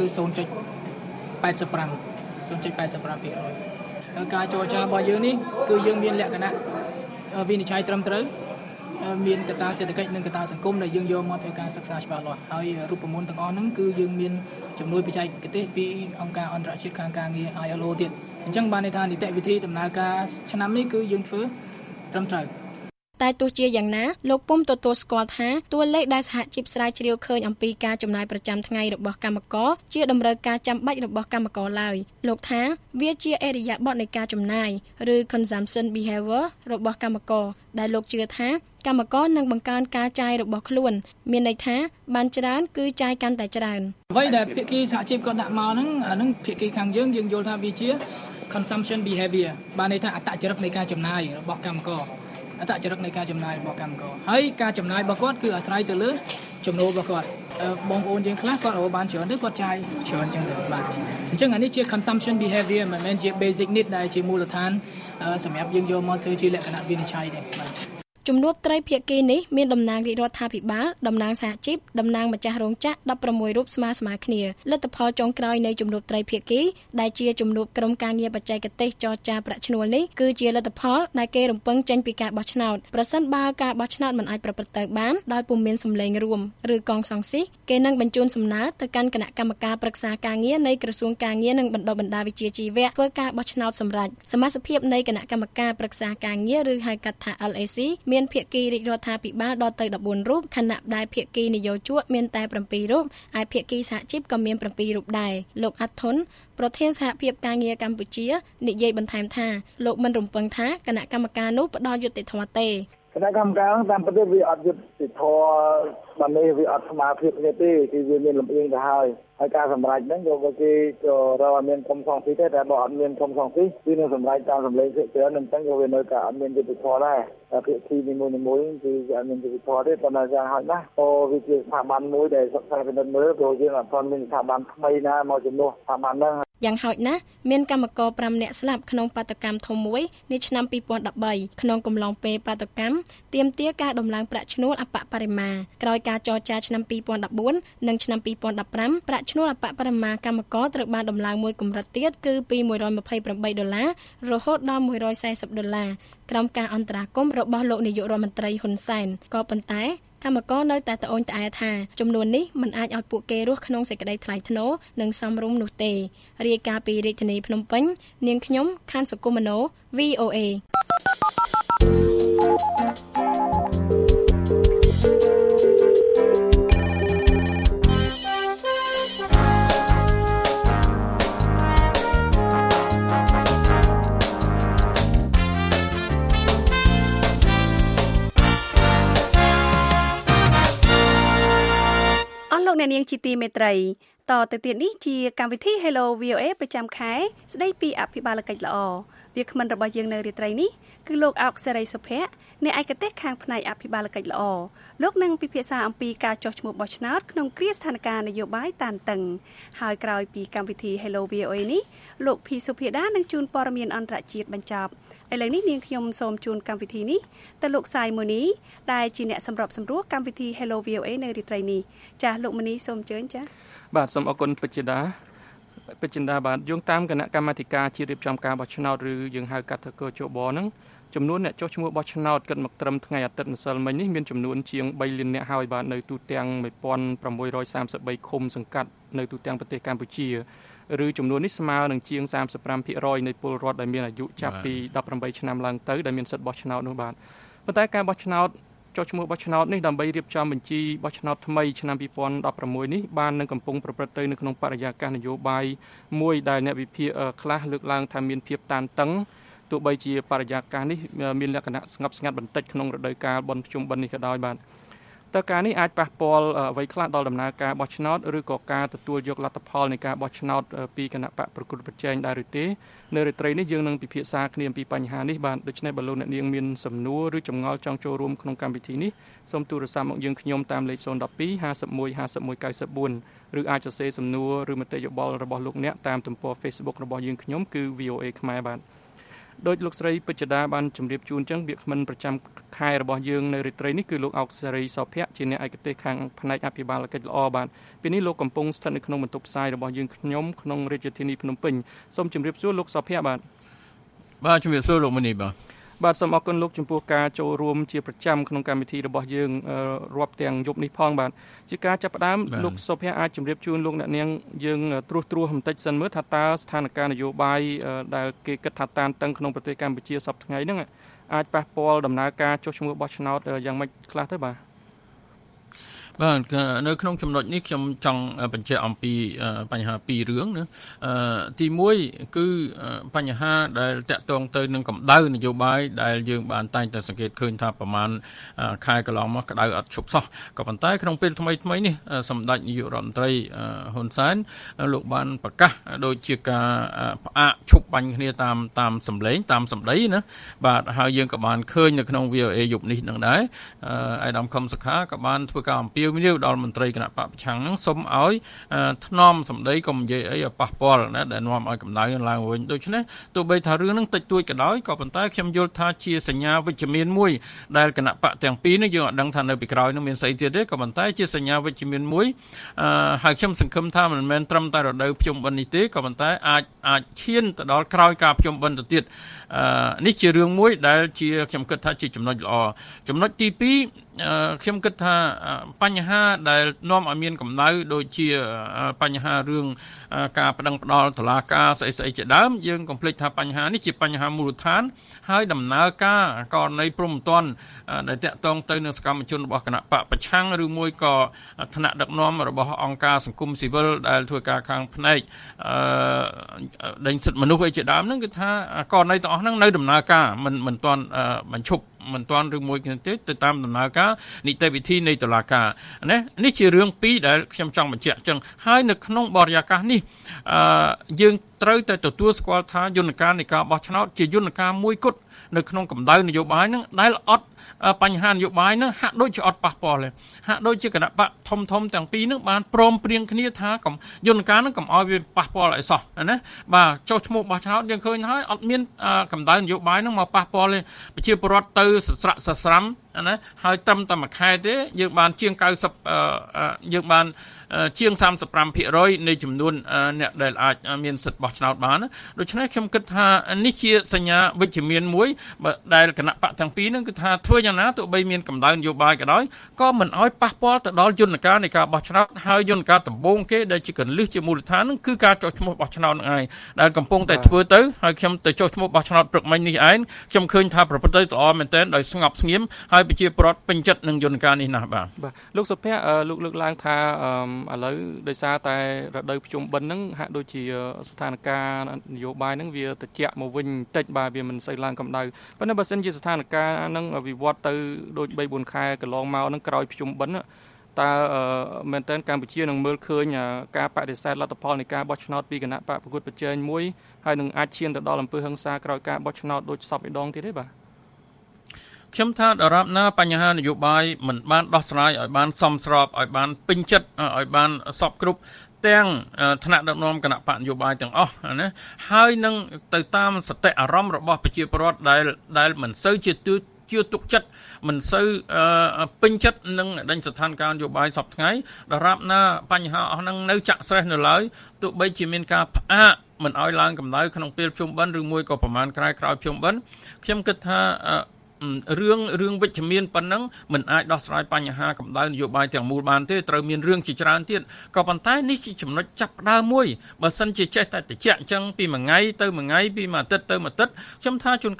0.85% ការចរចារបស់យើងនេះគឺយើងមានលក្ខណៈវិនិច្ឆ័យត្រឹមត្រូវមានកត្តាសេដ្ឋកិច្ចនិងកត្តាសង្គមដែលយើងយកមកធ្វើការសិក្សាច្បាស់លាស់ហើយរូបមន្តទាំងអស់ហ្នឹងគឺយើងមានជំនួយបច្ចេកទេសពីអង្គការអន្តរជាតិខាងការងារ ILO ទៀតអញ្ចឹងបានន័យថានីតិវិធីដំណើរការឆ្នាំនេះគឺយើងធ្វើត្រឹមត្រូវតែទោះជាយ៉ាងណាលោកពុំទទួលស្គាល់ថាតួលេខដែលសហជីពស្រាវជ្រាវឃើញអំពីការចំណាយប្រចាំថ្ងៃរបស់កម្មករជាតម្រូវការចាំបាច់របស់កម្មករឡើយលោកថាវាជាឥរិយាបថនៃការចំណាយឬ consumption behavior របស់កម្មករដែលលោកជឿថាកម្មករនឹងបង្កើនការចាយរបស់ខ្លួនមានន័យថាបានច្រើនគឺចាយកាន់តែច្រើនអ្វីដែលភាគីសហជីពគាត់ដាក់មកហ្នឹងអាហ្នឹងភាគីខាងយើងយល់ថាវាជា consumption behavior បានន័យថាអត្តចរិតនៃការចំណាយរបស់កម្មករអត្តចរិតនៃការចំណាយរបស់កម្មករហើយការចំណាយរបស់គាត់គឺអាស្រ័យទៅលើចំណូលរបស់គាត់បងប្អូនយើងខ្លះគាត់រកបានច្រើនទៅគាត់ចាយច្រើនចឹងទៅបាទអញ្ចឹងអានេះជា consumption behavior មិនមែនជា basic need ដែលជាមូលដ្ឋានសម្រាប់យើងយកមកធ្វើជាលក្ខណៈវិនិច្ឆ័យទេបាទជំនួបត្រីភាគីនេះមានតំណាងរាជរដ្ឋាភិបាលតំណាងសហជីពតំណាងម្ចាស់រោងចក្រ16រូបស្មើគ្នាលទ្ធផលចុងក្រោយនៃជំនួបត្រីភាគីដែលជាជំនួបក្រុមការងារបច្ចេកទេសចរចាប្រាក់ឈ្នួលនេះគឺជាលទ្ធផលដែលគេរំពឹងចេញពីការបោះឆ្នោតប្រសិនបើការបោះឆ្នោតមិនអាចប្រព្រឹត្តទៅបានដោយពុំមានសម្លេងរួមឬកងសង្ស៊ីគេនឹងបញ្ជូនសំណើទៅកាន់គណៈកម្មការប្រឹក្សាការងារនៃក្រសួងការងារនិងបណ្ដុះបណ្ដាលវិជ្ជាជីវៈធ្វើការបោះឆ្នោតសម្រាប់សមាជិកនៃគណៈកម្មការប្រឹក្សាការងារឬហៅកាត់ថា LACមានភាគីរាជរដ្ឋាភិបាលដល់ទៅ14រូបខណៈដែលភាគីនយោជកមានតែ7រូបហើយភាគីសហជីពក៏មាន7រូបដែរលោកអាត់ធុនប្រធានសហភាពការងារកម្ពុជានិយាយបន្ថែមថាលោកមិនរំពឹងថាគណៈកម្មការនោះផ្ដល់យុត្តិធម៌ទេគណៈកម្មការតាមពិតវាអត់យុត្តិធម៌បាននេះវាអត់ស្មារតីគ្នាទេគឺវាមានលំអៀងទៅហើយការសម្រេចហ្នឹងក៏គេក៏រកអត់មានក្រុមសង្ស៊ីទេតែបើអត់មានក្រុមសង្ស៊ីគឺនឹងសម្រេចតាមសម្លេងភាគច្រើនអញ្ចឹងក៏វានៅតែអត់មានយុត្តិធម៌ដែរតែភាគីនីមួយៗគឺអត់មានយុត្តិធម៌ទេប៉ុន្តែយ៉ាងហោចណាស់ក៏វាជាស្ថាប័នមួយដែលសិក្សាពិនិត្យមើលព្រោះយើងអត់ទាន់មានស្ថាប័នថ្មីណាមកជំនួសស្ថាប័នហ្នឹងយ៉ាងហោចណាស់មានកម្មករ5នាក់ស្លាប់ក្នុងបាតុកម្មធំមួយនៅឆ្នាំ2013ក្នុងកំឡុងពេលបាតុកម្មទាមទារការដំឡើងប្រាក់ឈ្នួលអបបរិមាក្រោយការចរចាឆ្នាំ2014និងឆ្នាំ2015ប្រាក់ឈ្នួលអបបរិមាកម្មករត្រូវបានដំឡើងមួយកម្រិតទៀតគឺពី$128រហូតដល់$140ក្រោមការអន្តរាគមន៍របស់លោកនាយករដ្ឋមន្ត្រីហ៊ុនសែនក៏ប៉ុន្តែកម្មករនៅតែត្អូញត្អែថាចំនួននេះមិនអាចឲ្យពួកគេរស់ក្នុងសេចក្តីថ្លៃថ្នូរនិងសមរម្យនោះទេរាយការណ៍ពីរាជធានីភ្នំពេញនាងខ្ញុំខាន់សុគមនោ VOA លោកអ្នកនាងជាទីមេត្រីតទៅទៀតនេះជាកម្មវិធី Hello VOA ប្រចាំខែស្ដីពីអភិបាលកិច្ចល្អវាគ្មិនរបស់យើងនៅរាត្រីនេះគឺលោកអោកសេរីសុភ័ក្រអ្នកឯកទេសខាងផ្នែកអភិបាលកិច្ចល្អលោកនឹងពិភាក្សាអំពីការចុះឈ្មោះបោះឆ្នោតក្នុងគ្រាស្ថានភាពនយោបាយតានតឹងហើយក្រោយពីកម្មវិធី Hello VOA នេះលោកភីសុភាដានឹងជូនព័ត៌មានអន្តរជាតិបញ្ចប់ឥឡូវនេះនាងខ្ញុំសូមជូនកម្មវិធីនេះទៅលោកសាយម៉ូនីដែលជាអ្នកសម្របសម្រួលកម្មវិធី Hello VOA នៅរាត្រីនេះចាស់លោកម៉ូនីសូមអញ្ជើញចាស់បាទសូមអរគុណពេជ្ជដាបាទយោងតាមគណៈកម្មាធិការជាតិរៀបចំការបោះឆ្នោតឬយើងហៅកាត់ថាកោជបហ្នឹងចំនួនអ្នកចុះឈ្មោះបោះឆ្នោតគិតមកត្រឹមថ្ងៃអាទិត្យម្សិលមិញនេះមានចំនួនជាង3លាននាក់ហើយបាទនៅទូទាំង1633ឃុំសង្កាត់នៅទូទាំងប្រទេសកម្ពុជាឬចំនួននេះស្មើនឹងជាង 35% នៃពលរដ្ឋដែលមានអាយុចាប់ពី18ឆ្នាំឡើងទៅដែលមានសិទ្ធិបោះឆ្នោតនោះបាទប៉ុន្តែការបោះឆ្នោតចុះឈ្មោះបោះឆ្នោតនេះដើម្បីរៀបចំបញ្ជីបោះឆ្នោតថ្មីឆ្នាំ2016នេះបាននឹងកំពុងប្រព្រឹត្តទៅនៅក្នុងបរិយាកាសនយោបាយមួយដែលអ្នកវិភាគខ្លះលើកឡើងថាមានភាពតានតឹងទោះបីជាបរិយាកាសនេះមានលក្ខណៈស្ងប់ស្ងាត់បន្តិចក្នុងរដូវកាលបុណ្យភ្ជុំបិណ្ឌនេះក៏ដោយបាទតើការនេះអាចប៉ះពាល់អ្វីខ្លះដល់ដំណើរការបោះឆ្នោតឬក៏ការទទួលយកលទ្ធផលនៃការបោះឆ្នោតពីគណៈបកប្រគល់ប្រជែងដែរឬទេនៅរាត្រីនេះយើងនឹងពិភាក្សាគ្នាអំពីបញ្ហានេះបាទដូច្នេះបើលោកអ្នកនាងមានសំណួរឬចម្ងល់ចង់ចូលរួមក្នុងកម្មវិធីនេះសូមទូរស័ព្ទមកយើងខ្ញុំតាមលេខ012 51 51 94ឬអាចសរសេរសំណួរឬមតិយោបល់របស់លោកអ្នកតាមទំព័រ Facebook របស់យើងខ្ញុំគឺ VOA ខ្មែរបាទដោយលោកស្រីពេជ្ជដាបានជម្រាបជូនចឹងវាគ្មិនប្រចាំខែរបស់យើងនៅរាត្រីនេះគឺលោកអុកសេរីសភ័ក្រជាអ្នកឯកទេសខាងផ្នែកអភិបាលកិច្ចល្អបាទពេលនេះលោកកំពុងស្ថិតនៅក្នុងបន្ទប់ផ្សាយរបស់យើងខ្ញុំក្នុងរាជធានីភ្នំពេញសូមជម្រាបសួរលោកសភ័ក្របាទជម្រាបសួរលោកមនីបាទសូមអរគុណលោកចំពោះការចូលរួមជាប្រចាំក្នុងកម្មវិធីរបស់យើងរាប់ទាំងយប់នេះផងបាទជាការចាប់ផ្ដើមលោកសុភ័ក្រអាចជម្រាបជូនលោកអ្នកនាងយើងត្រួសបន្តិចសិនមើលថាតើស្ថានភាពនយោបាយដែលគេគិតថាតានតឹងក្នុងប្រទេសកម្ពុជាសប្តាហ៍ថ្ងៃហ្នឹងអាចប៉ះពាល់ដំណើរការចុះឈ្មោះបោះឆ្នោតយ៉ាងម៉េចខ្លះទៅបាទនៅក្នុងចំណុចនេះខ្ញុំចង់បញ្ជាក់អំពីបញ្ហាពីររឿងណាទី1គឺបញ្ហាដែលតាក់ទងទៅនឹងកម្ដៅនយោបាយដែលយើងបានតែងតែសង្កេតឃើញថាប្រមាណខែកន្លងមកក្ដៅអត់ឈប់សោះក៏ប៉ុន្តែក្នុងពេលថ្មីនេះសម្ដេចនាយករដ្ឋមន្ត្រីហ៊ុនសែនលោកបានប្រកាសដូចជាការផ្អាកឈប់បាញ់គ្នាតាមសម្លេងតាមសម្ដីណាបាទហើយយើងក៏បានឃើញនៅក្នុង VOA យប់នេះនឹងដែរអាយដាមខំសុខាក៏បានធ្វើការអំពាវនាវដល់មន្ត្រីគណៈបកប្រឆាំងហ្នឹងសូមឲ្យថ្នមសម្ដីកុំនិយាយអីឲ្យប៉ះពាល់ណាដែលនាំឲ្យកម្ដៅឡើងវិញដូច្នេះទោះបីថារឿងហ្នឹងតិចតួចក៏ដោយក៏ប៉ុន្តែខ្ញុំយល់ថាជាសញ្ញាវិជ្ជមានមួយដែលគណៈបកទាំងពីរនេះយើងអត់ដឹងថានៅពីក្រោយហ្នឹងមានស្អីទៀតទេក៏ប៉ុន្តែជាសញ្ញាវិជ្ជមានមួយហើយខ្ញុំសង្ឃឹមថាមិនមែនត្រឹមតែរដូវភ្ជុំបិណ្ឌនេះទេក៏ប៉ុន្តែអាចឈានទៅដល់ក្រោយការភ្ជុំបិណ្ឌទៅទៀតនេះជារឿងមួយដែលជាខ្ញុំគិតថាជាចំណុចល្អចំណុចទី2ខ្ញុំគិតថាបញ្ហាដែលនាំឲ្យមានកម្ដៅដូចជាបញ្ហារឿងការប្តឹងផ្តល់តុលាការស្អីជាដើមយើងកុំភ្លេចថាបញ្ហានេះជាបញ្ហាមូលដ្ឋានហើយដំណើរការករណីព្រំប្រទានដែលតាក់ទងទៅនឹងសកម្មជនរបស់គណៈបកប្រឆាំងឬមួយក៏ថ្នាក់ដឹកនាំរបស់អង្គការសង្គមស៊ីវិលដែលធ្វើការខាងផ្នែកដេញសិទ្ធិមនុស្សអីជាដើមហ្នឹងគឺថាករណីទាំងអស់ហ្នឹងនៅដំណើរការមិនទាន់បញ្ឈប់មិនទាន់ឬមួយគ្នាទេទៅតាមដំណើរការនីតិវិធីនៃតុលាការណានេះជារឿងពីរដែលខ្ញុំចង់បញ្ជាក់ចឹងហើយនៅក្នុងបរិយាកាសនេះយើងត្រូវតែទទួលស្គាល់ថាយន្តការនៃការបោះឆ្នោតជាយន្តការមួយគត់នៅក្នុងកម្ដៅនយោបាយហ្នឹងដែលអត់បញ្ហានយោបាយហ្នឹងហាក់ដូចជាអត់ប៉ះពាល់ទេហាក់ដូចជាគណៈបកធំទាំងពីរហ្នឹងបានព្រមព្រៀងគ្នាថាយន្តការហ្នឹងកុំឲ្យវាប៉ះពាល់អីសោះណាបាទចុះឈ្មោះបោះឆ្នោតយើងឃើញហើយអត់មានកម្ដៅនយោបាយហ្នឹងមកប៉ះពាល់ទេប្រជាពលរដ្ឋទៅសស្រាក់សស្រាំណាហើយត្រឹមតែមួយខែទេយើងបានជាង90យើងបានជាង 35% នៃចំនួនអ្នកដែលអាចមានសិទ្ធិបោះឆ្នោតបានដូច្នេះខ្ញុំគិតថានេះជាសញ្ញាវិជ្ជមានមួយដែលគណៈបកទាំងពីរហ្នឹងគឺថាធ្វើយ៉ាងណាទោះបីមានកម្ដៅនយោបាយក៏ដោយក៏មិនឲ្យប៉ះពាល់ទៅដល់យន្តការនៃការបោះឆ្នោតហើយយន្តការដំបូងគេដែលជាកន្លឹះជាមូលដ្ឋានហ្នឹងគឺការចុះឈ្មោះបោះឆ្នោតហ្នឹងឯងដែលកំពុងតែធ្វើទៅហើយខ្ញុំទៅចុះឈ្មោះបោះឆ្នោតព្រឹកមិញនេះឯងខ្ញុំឃើញថាប្រព្រឹត្តទៅល្អមែនទែនដោយស្ងប់ស្ងៀមហើយប្រជាពលរដ្ឋពេញចិត្តនឹងយន្តការនេះណាស់បាទលោកសុភ័ក្រលោកលើកឡើងថាឥឡូវដោយសារតែរដូវភ្ជុំបិណ្ឌហ្នឹងហាក់ដូចជាស្ថានភាពនយោបាយហ្នឹងវាត្រជាក់មកវិញបន្តិចបាទវាមិនសូវឡើងកម្ដៅប៉ុន្តែបើសិនជាស្ថានភាពហ្នឹងវិវត្តទៅដូច 3-4 ខែកន្លងមកហ្នឹងក្រោយភ្ជុំបិណ្ឌតើមែនតើកម្ពុជានឹងមើលឃើញការបដិសេធលទ្ធផលនៃការបោះឆ្នោតពីគណៈបកប្រកួតប្រជែងមួយហើយនឹងអាចឈានទៅដល់អំពើហិង្សាក្រោយការបោះឆ្នោតដូចសពឯដងទៀតទេបាទខ្ញុំថាដរាបណាបញ្ហានយោបាយមិនបានដោះស្រាយឲ្យបានសមស្របឲ្យបានពេញចិត្តឲ្យបានសពគ្រប់ទាំងថ្នាក់ដឹកនាំគណៈបកនយោបាយទាំងអស់ណាហើយនឹងទៅតាមសតិអារម្មណ៍របស់ប្រជាពលរដ្ឋដែលមិនសូវជាជឿទុកចិត្តមិនសូវពេញចិត្តនឹងដេញស្ថានភាពនយោបាយសពថ្ងៃដរាបណាបញ្ហាអស់ហ្នឹងនៅចាក់ស្រេះនៅឡើយទោះបីជាមានការផ្អាកមិនឲ្យឡើងកម្ដៅក្នុងពេលភ្ជុំបិណ្ឌឬមួយក៏ប្រមាណក្រោយភ្ជុំបិណ្ឌខ្ញុំគិតថារឿងវិជ្ជមានប៉ុណ្ណឹងមិនអាចដោះស្រាយបញ្ហាកម្ដៅនយោបាយទាំងមូលបានទេត្រូវមានរឿងជាច្រើនទៀតក៏ប៉ុន្តែនេះជាចំណុចចាប់ផ្ដើមមួយបើសិនជាចេះតែតិចអញ្ចឹងពីមួយថ្ងៃទៅមួយថ្ងៃពីមួយអាទិត្យទៅមួយអាទិត្យខ្ញុំថាជួនកាល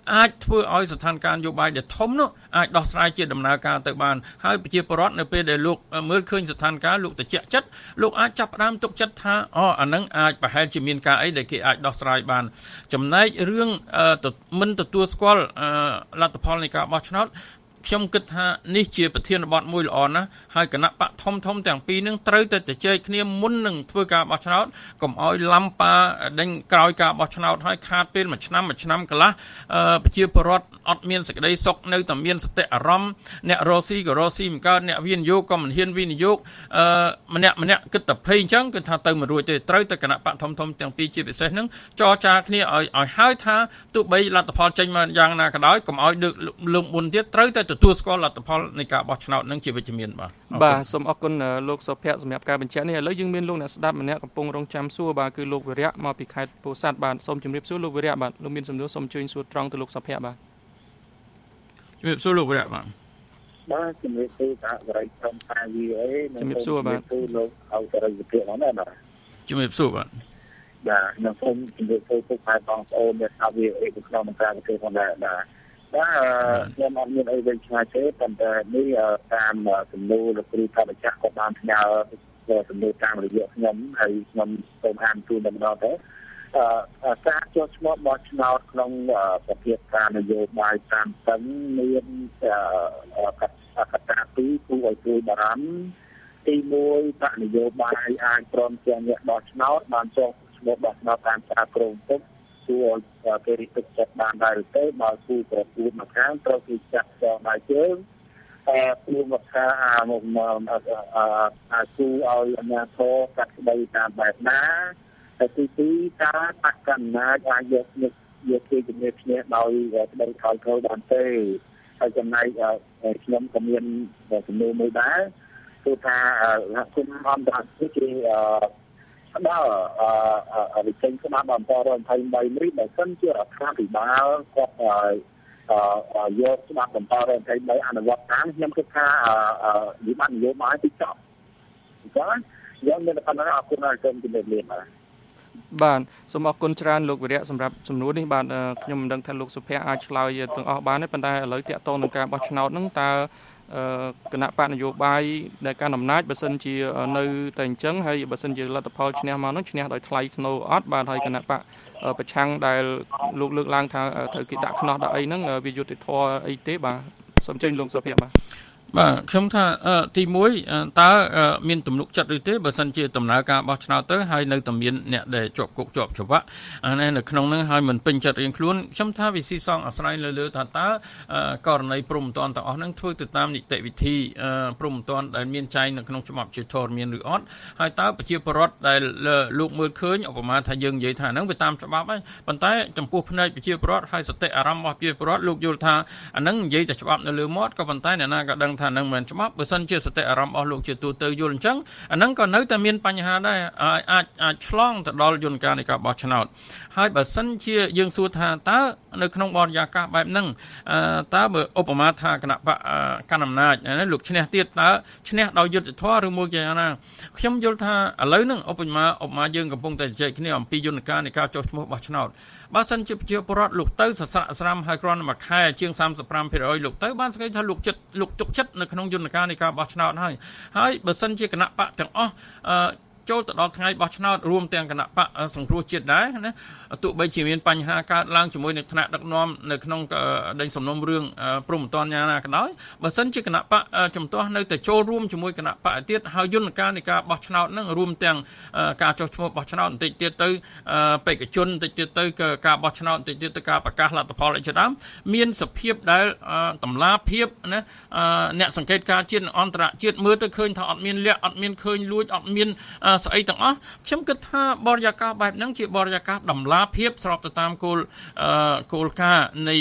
អាចធ្វើឲ្យស្ថានភាពនយោបាយដែលធំនោះអាចដោះស្រាយជាដំណើរការទៅបានហើយប្រជាពលរដ្ឋនៅពេលដែលលោកមើលឃើញស្ថានភាពលោកត្រជាក់ចិត្តលោកអាចចាប់ផ្ដើមទុកចិត្តថាអានឹងអាចប្រហែលជាមានការអីដែលគេអាចដោះស្រាយបានចំណែករឿងមិនទទួលស្គាល់លទ្ធផលនៃការបោះឆ្នោតខ្ញុំគិតថានេះជាប្រធានបទមួយល្អណាស់ហើយគណៈបកធំទាំងពីរនឹងត្រូវតែជជែកគ្នាមុននឹងធ្វើការបោះឆ្នោតកុំឲ្យឡំប៉ាដេញក្រោយការបោះឆ្នោតហើយខាតពេលមួយឆ្នាំកន្លះប្រជាពលរដ្ឋអត់មានសេចក្តីសុខនៅតែមានសតិអារម្មណ៍អ្នករស់ស៊ីក៏រស់ស៊ីមិនកើតអ្នកវិនិយោគក៏មិនហ៊ានវិនិយោគម្នាក់គិតតែភ័យអញ្ចឹងគឺថាទៅមិនរួចទេត្រូវតែគណៈបកធំទាំងពីរជាពិសេសនឹងចរចាគ្នាឲ្យហើយថាទោះបីលទ្ធផលចេញមកយ៉ាងណាក៏ដោយកុំឲ្យលើកមុនទៀតត្រូវតែទទួលស្គាល់លទ្ធផលនៃការបោះឆ្នោតនឹងជាវិជ្ជមានបាទសូមអរគុណលោកសុភ័ក្រសម្រាប់ការបញ្ជាក់នេះឥឡូវយើងមានលោកអ្នកស្ដាប់ម្នាក់កំពុងរងចាំសួរបាទគឺលោកវិរៈមកពីខេត្តពោធិ៍សាត់បាទសូមជម្រាបសួរលោកវិរៈបាទលោកមានសំណួរសូមជួយសួរត្រង់ទៅលោកសុភ័ក្របាទជំរាបសួរលោកវិរៈបាទជំរាបសួរតាមបរិយាកាសខាង VOA ជំរាបសួរបាទលោកអោតរិយភាពហ្នឹងណាបាទជំរាបសួរបាទខ្ញុំសូមជំរាបសួរពុកម៉ែបងប្អូនដែលស្ដាប់ VOA ក្នុងមន្ត្រីប្រទេសផងដែរខ្ញុំអត់មានអីវិញឆ្ងាយទេប៉ុន្តែនេះតាមសំណួរលោកគ្រូថាម្ចាស់ក៏បានផ្ញើសំណួរតាមរយៈខ្ញុំហើយខ្ញុំសូមអានជូនម្ដងទៅការចុះឈ្មោះបោះឆ្នោតក្នុងប្រភេទការនយោបាយតាមស្ទឹងមានកត្តាពីរគួរឲ្យព្រួយបារម្ភទី1បកនយោបាយអាចព្រមទាំងអ្នកបោះឆ្នោតបានចុះឈ្មោះបោះឆ្នោតតាមសារក្រមពុកគួរឲ្យគេរិះគន់ចិត្តបានដែរឬទេបើគូប្រកួតមកខាងត្រូវគេចាត់ចោលបាយជើងគួរមកថាមកគួរឲ្យអាជ្ញាធរកាត់ក្តីតាមបែបណាតែទី2តើបកកណ្ដាលអាចយកគេជំនឿឈ្នះដោយក្តីខលខូចបានទេហើយចំណែកខ្ញុំក៏មានសំណួរមួយដែរគឺថាគុំអន្តរជាតិគេដល់វិចេញស្ដាប់អំពើ23នេះបើសិនជារដ្ឋាភិបាលគាត់យកស្ដាប់អំពើ23អនុវត្តតាមខ្ញុំគិតថាវិបត្តិនយោបាយទីចប់អញ្ចឹងយើងមានតែប៉ុណ្ណឹងអរគុណហើយសូមជម្រាបលាបាទសូមអរគុណច្រើនលោកវិរៈសម្រាប់សំណួរនេះបាទខ្ញុំមិនដឹងថាលោកសុភ័ក្រអាចឆ្លើយទាំងអស់បានទេប៉ុន្តែឥឡូវតាក់ទងនឹងការបោះឆ្នោតហ្នឹងតើគណៈបកនយោបាយដែលកាន់អំណាចបើសិនជានៅតែអញ្ចឹងហើយបើសិនជាលទ្ធផលឈ្នះមកនោះឈ្នះដោយថ្លៃថ្នូរអត់បាទហើយគណៈបកប្រឆាំងដែលលោកលើកឡើងថាត្រូវគេដាក់ខ្នោះដាក់អីហ្នឹងវាយុត្តិធម៌អីទេបាទសូមអញ្ជើញលោកសុភ័ក្របាទខ្ញុំថាទី1តើមានទំនុកចិត្តឬទេបើសិនជាដំណើរការបោះឆ្នោតទៅហើយនៅតែមានអ្នកដែលជាប់គុកជាប់ច្បាប់នៅក្នុងហ្នឹងហើយមិនពេញចិត្តរៀងខ្លួនខ្ញុំថាវាស៊ីសងអាស្រ័យលើថាតើករណីព្រំប្រទានទាំងអស់ហ្នឹងធ្វើទៅតាមនីតិវិធីព្រំប្រទានដែលមានចែងនៅក្នុងច្បាប់ជាធរមានឬអត់ហើយតើប្រជាពលរដ្ឋដែលលោកមើលឃើញឧបមាថាយើងនិយាយថាហ្នឹងវាតាមច្បាប់ហើយប៉ុន្តែចំពោះផ្នែកប្រជាពលរដ្ឋហើយសតិអារម្មណ៍របស់ប្រជាពលរដ្ឋលោកយល់ថាអាហ្នឹងនិយាយតែច្បាប់នៅលើមាត់ក៏ប៉ុន្តែអ្នកណាក៏ដឹងថានឹងមិនច្បាប់បើសិនជាសតិអារម្មណ៍របស់លោកជាទូទៅយល់អញ្ចឹងអាហ្នឹងក៏នៅតែមានបញ្ហាដែរអាចឆ្លងទៅដល់យន្តការនៃការបោះឆ្នោតហើយបើសិនជាយើងសួរថាតើនៅក្នុងបរិយាកាសបែបហ្នឹងតើបើឧបមាថាគណៈបកកណ្ដាលអំណាចលោកឈ្នះទៀតតើឈ្នះដោយយុត្តិធម៌ឬមួយយ៉ាងណាខ្ញុំយល់ថាឥឡូវហ្នឹងឧបមាយើងកំពុងតែជជែកគ្នាអំពីយន្តការនៃការចុះឈ្មោះបោះឆ្នោតបើសិនជាប្រជាពលរដ្ឋលោកទៅសស្រាក់ស្រាំហើយគ្រាន់តែមួយខែជាង 35% លោកទៅបានស្គាល់ថាលោកទុកចិត្តនៅក្នុងយន្តការនៃការបោះឆ្នោតហើយបើសិនជាគណៈបកទាំងអស់ចូលទៅដល់ថ្ងៃបោះឆ្នោតរួមទាំងគណៈបកសង្គ្រោះជាតិដែរណាទោះបីជាមានបញ្ហាកើតឡើងជាមួយនឹងថ្នាក់ដឹកនាំនៅក្នុងដេញសំណុំរឿងព្រំប្រទានយ៉ាងណាក៏ដោយបើសិនជាគណៈបកជំទាស់នៅតែចូលរួមជាមួយគណៈបកទៀតហើយយន្តការនៃការបោះឆ្នោតនឹងរួមទាំងការចុះឈ្មោះបោះឆ្នោតបន្តិចទៀតទៅបេក្ខជនបន្តិចទៀតទៅការបោះឆ្នោតបន្តិចទៀតទៅការប្រកាសលទ្ធផលអីជាដើមមានសភាពដែលតម្លាភាពណាអ្នកសង្កេតការជាតិអន្តរជាតិមើលទៅឃើញថាអត់មានលក្ខអត់មានឃើញលួចអត់មានស្អីទាំងអស់ខ្ញុំគិតថាបរិយាកាសបែបហ្នឹងជាបរិយាកាសតម្លាភាពស្របទៅតាមគោលការណ៍នៃ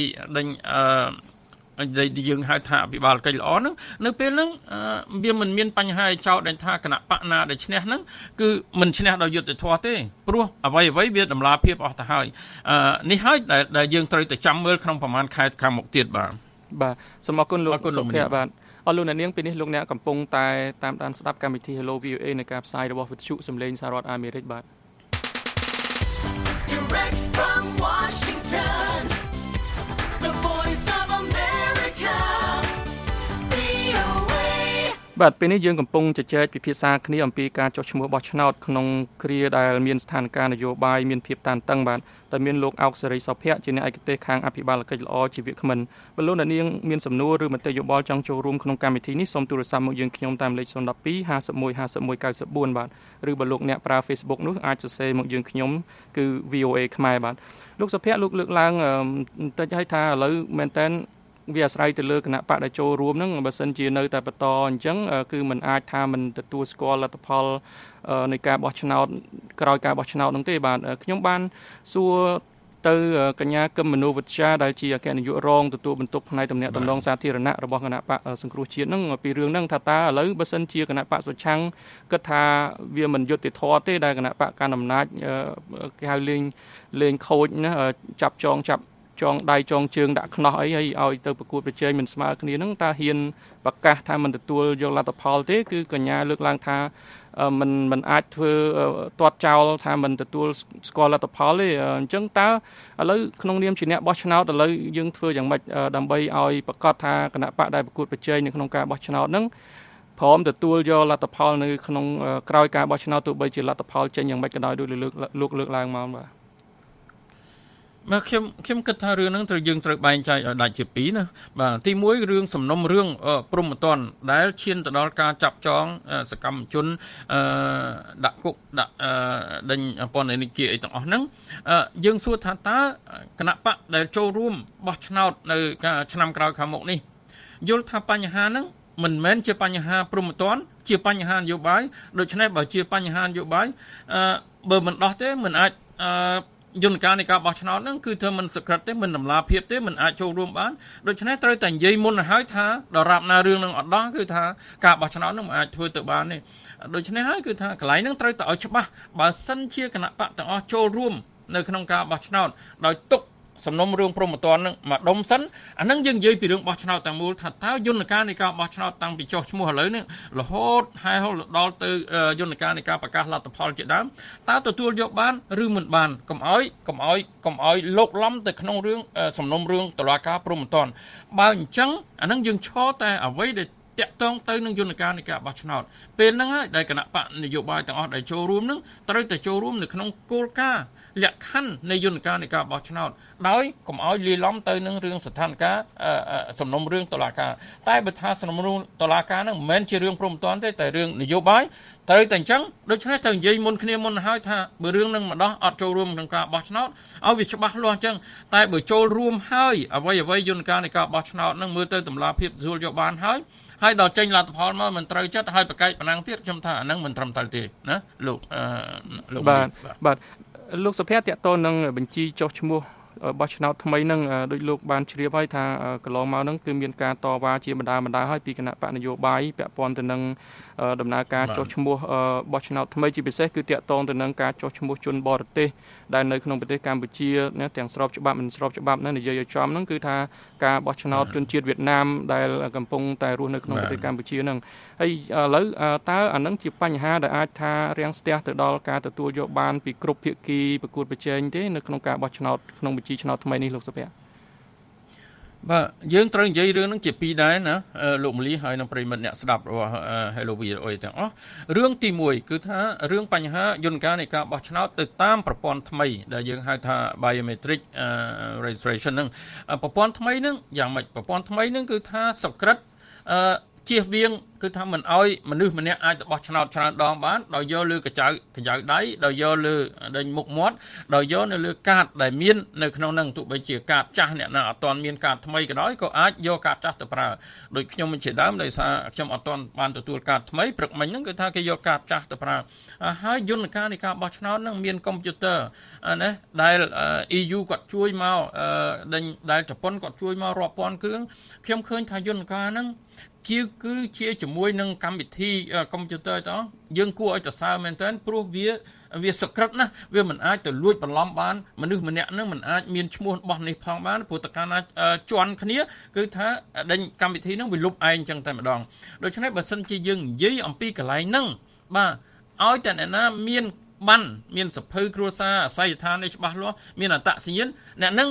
យើងហៅថាអភិបាលកិច្ចល្អហ្នឹងនៅពេលហ្នឹងវាមិនមានបញ្ហាចោទដែលថាគណៈបកណាដែលឈ្នះហ្នឹងគឺមិនឈ្នះដោយយុត្តិធម៌ទេព្រោះអ្វីវាតម្លាភាពអស់ទៅហើយនេះហើយដែលយើងត្រូវតែចាំមើលក្នុងប្រហែលខែខាងមុខទៀតបាទសូមអរគុណលោកសុភ័ក្របាទអរលោកអ្នកនាងពេលនេះលោកអ្នកកំពុងតែតាមដានស្ដាប់កម្មវិធី Hello VOA នៃការផ្សាយរបស់វិទ្យុសំឡេងសហរដ្ឋអាមេរិកបាទ Direct from Washington បាទពេលនេះយើងកំពុងជជែកពិភាក្សាគ្នាអំពីការចុះឈ្មោះបោះឆ្នោតក្នុងគ្រាដែលមានស្ថានភាពនយោបាយមានភាពតានតឹងបាទដែលមានលោកអោកសេរីសុភ័ក្រជាអ្នកឯកទេសខាងអភិបាលកិច្ចល្អជាវាគ្មិនបើលោកអ្នកនាងមានសំណួរឬមតិយោបល់ចង់ចូលរួមក្នុងកម្មវិធីនេះសូមទូរស័ព្ទមកយើងខ្ញុំតាមលេខ012 51 51 94បាទឬបើលោកអ្នកប្រើ Facebook នោះអាចសរសេរមកយើងខ្ញុំគឺ VOA ខ្មែរបាទលោកសុភ័ក្រលោកលើកឡើងបន្តិចឲ្យថាឥឡូវមែនតើវាអាស្រ័យទៅលើគណៈបកដែលចូលរួមហ្នឹងបើសិនជានៅតែបន្តអញ្ចឹងគឺมันអាចថាมันទទួលស្គាល់លទ្ធផលនៃការបោះឆ្នោតក្រោយការបោះឆ្នោតហ្នឹងទេបាទខ្ញុំបានសួរទៅកញ្ញាកឹមមនោវិជ្ជាដែលជាអគ្គនាយករងទទួលបន្ទុកផ្នែកទំនាក់ទំនងសាធារណៈរបស់គណៈបកសង្គ្រោះជាតិហ្នឹងពីរឿងហ្នឹងថាតើឥឡូវបើសិនជាគណៈបកប្រឆាំងគិតថាវាមិនយុត្តិធម៌ទេដែលគណៈបកកាន់អំណាចគេហៅលេងខូចណាចាប់ចងដៃចងជើងដាក់ខ្នោះអីហើយឲ្យទៅប្រកួតប្រជែងមិនស្មើគ្នាហ្នឹងតើហ៊ានប្រកាសថាមិនទទួលយកលទ្ធផលទេគឺកញ្ញាលើកឡើងថាมันអាចធ្វើទាត់ចោលថាមិនទទួលស្គាល់លទ្ធផលទេអញ្ចឹងតើឥឡូវក្នុងនាមជាអ្នកបោះឆ្នោតឥឡូវយើងធ្វើយ៉ាងម៉េចដើម្បីឲ្យប្រកាសថាគណៈបកដែលប្រកួតប្រជែងនៅក្នុងការបោះឆ្នោតហ្នឹងព្រមទទួលយកលទ្ធផលនៅក្នុងក្រោយការបោះឆ្នោតទោះបីជាលទ្ធផលចេញយ៉ាងម៉េចក៏ដោយដូចលោកលើកឡើងមកបាទមកខ្ញុំគិតថារឿងហ្នឹងយើងត្រូវបែងចែកឲ្យដាច់ជាពីរណាបាទទី1រឿងសំណុំរឿងព្រំប្រទានដែលឈានទៅដល់ការចាប់ចងសកម្មជនដាក់គុកដាក់ដេញពន្ធនាគារអីទាំងអស់ហ្នឹងយើងសួរថាតើគណៈបកដែលចូលរួមបោះឆ្នោតនៅឆ្នាំក្រោយខាងមុខនេះយល់ថាបញ្ហាហ្នឹងមិនមែនជាបញ្ហាព្រំប្រទានជាបញ្ហានយោបាយដូច្នេះបើជាបញ្ហានយោបាយបើមិនដោះទេមិនអាចយន្តការនៃការបោះឆ្នោតហ្នឹងគឺធ្វើមិនសក្តិទេមិនតម្លាភាពទេមិនអាចចូលរួមបានដូច្នេះត្រូវតែនិយាយមុនទៅហើយថាដរាបណារឿងហ្នឹងអត់ដោះគឺថាការបោះឆ្នោតហ្នឹងមិនអាចធ្វើទៅបានទេដូច្នេះហើយគឺថាកន្លែងហ្នឹងត្រូវតែឲ្យច្បាស់បើសិនជាគណៈបកទាំងអស់ចូលរួមនៅក្នុងការបោះឆ្នោតដោយទុកសំណុំរឿងព្រំប្រទានហ្នឹងមកដុំសិនអាហ្នឹងយើងនិយាយពីរឿងបោះឆ្នោតទាំងមូលថាតើយន្តការនៃការបោះឆ្នោតតាំងពីចុះឈ្មោះឥឡូវនេះរហូតហើយដល់ទៅយន្តការនៃការប្រកាសលទ្ធផលជាដើមតើទទួលយកបានឬមិនបានកុំឲ្យលោកឡំទៅក្នុងរឿងសំណុំរឿងតុលាការព្រំប្រទានបើអញ្ចឹងអាហ្នឹងយើងឈរតែអ្វីដែលតាក់ទងទៅនឹងយន្តការនៃការបោះឆ្នោតពេលហ្នឹងហើយដែលគណៈបកនយោបាយទាំងអស់ដែលចូលរួមហ្នឹងត្រូវតែចូលរួមនៅក្នុងគោលការណ៍លក្ខខណ្ឌនៃយន្តការនៃការបោះឆ្នោតដោយកុំឲ្យលាយឡំទៅនឹងរឿងស្ថានភាពសំណុំរឿងតុលាការតែបើថាសំណុំរឿងតុលាការហ្នឹងមិនមែនជារឿងព្រំប្រទានទេតែរឿងនយោបាយត្រូវតែអញ្ចឹងដូច្នេះត្រូវនិយាយមុនគ្នាមុនហើយថាបើរឿងហ្នឹងមកដោះអត់ចូលរួមក្នុងការបោះឆ្នោតឲ្យវាច្បាស់លាស់អញ្ចឹងតែបើចូលរួមហើយអ្វីយន្តការនៃការបោះឆ្នោតហ្នឹងមើលទៅតម្លាភាពទទួលយកបានហើយដល់ចេញលទ្ធផលមកមិនត្រូវចិត្តហើយប្រកែកប៉ុណ្ណឹងទៀតខ្ញុំថាអាហ្នឹងមិនត្រឹមត្រូវទេណាលោកបាទលោកសុភ័ក្រតេតតនឹងបញ្ជីចុះឈ្មោះបោះឆ្នោតថ្មីហ្នឹងដោយលោកបានជ្រាបហើយថាកន្លងមកហ្នឹងគឺមានការតវ៉ាជាបណ្ដាហើយពីគណៈបកនយោបាយពាក់ព័ន្ធទៅនឹងដំណើរការចុះឈ្មោះបោះឆ្នោតថ្មីជាពិសេសគឺតាក់ទងទៅនឹងការចុះឈ្មោះជនបរទេសដែលនៅក្នុងប្រទេសកម្ពុជាណាទាំងស្របច្បាប់មិនស្របច្បាប់ណានិយាយឲ្យចំហ្នឹងគឺថាការបោះឆ្នោតជនជាតិវៀតណាមដែលកំពុងតែរស់នៅក្នុងប្រទេសកម្ពុជាហ្នឹងហើយឥឡូវតើអាហ្នឹងជាបញ្ហាដែលអាចថារាំងស្ទះទៅដល់ការទទួលយកបានពីគ្រប់ភាគីប្រកួតប្រជែងទេនៅក្នុងការបោះឆ្នោតក្នុងបញ្ជីឆ្នោតថ្មីនេះលោកសុភ័ក្របាទយើងត្រូវនិយាយរឿងហ្នឹងជាពីរដែរណាលោកមលីហើយនឹងប្រិមិត្តអ្នកស្ដាប់របស់ Hello VOA ទាំងអស់រឿងទី1គឺថារឿងបញ្ហាយន្តការនៃការបោះឆ្នោតទៅតាមប្រព័ន្ធថ្មីដែលយើងហៅថា biometric registration ហ្នឹងប្រព័ន្ធថ្មីហ្នឹងយ៉ាងម៉េចប្រព័ន្ធថ្មីហ្នឹងគឺថាសក្តិជៀសវាងគឺថាមិនអោយមនុស្សម្នាក់អាចទៅបោះឆ្នោតច្រើនដងបានដោយយកលើកញ្ចៅដៃដោយយកលើដេញមុខមាត់ដោយយកនៅលើកាតដែលមាននៅក្នុងហ្នឹងទោះបីជាកាតចាស់អ្នកណាអត់ទាន់មានកាតថ្មីក៏ដោយក៏អាចយកកាតចាស់ទៅប្រើដូចខ្ញុំមិនជាដើមដោយសារខ្ញុំអត់ទាន់បានទទួលកាតថ្មីព្រឹកមិញហ្នឹងគឺថាគេយកកាតចាស់ទៅប្រើហើយយន្តការនៃការបោះឆ្នោតហ្នឹងមានកុំព្យូទ័រណាដែល EU គាត់ជួយមកដែលជប៉ុនគាត់ជួយមករាប់ពាន់គ្រឿងខ្ញុំឃើញថាយន្តការហ្នឹងគឺជាជាមួយនឹងកម្មវិធីកុំព្យូទ័រទៅយើងគួរឲ្យសរសើរមែនទែនព្រោះវាសក្តិណាវាមិនអាចទៅលួចបន្លំបានមនុស្សម្នាក់នឹងមិនអាចមានឈ្មោះរបស់នេះផងបានព្រោះតើកាលណាជន់គ្នាគឺថាដេញកម្មវិធីនឹងវាលុបឯងអញ្ចឹងតែម្ដងដូច្នេះបើសិនជាយើងនិយាយអំពីកន្លែងហ្នឹងបាទឲ្យតែអ្នកណាមានបានមានសភៅគ្រួសារអាស័យដ្ឋាននេះច្បាស់លាស់មានអត្តសញ្ញាណអ្នកហ្នឹង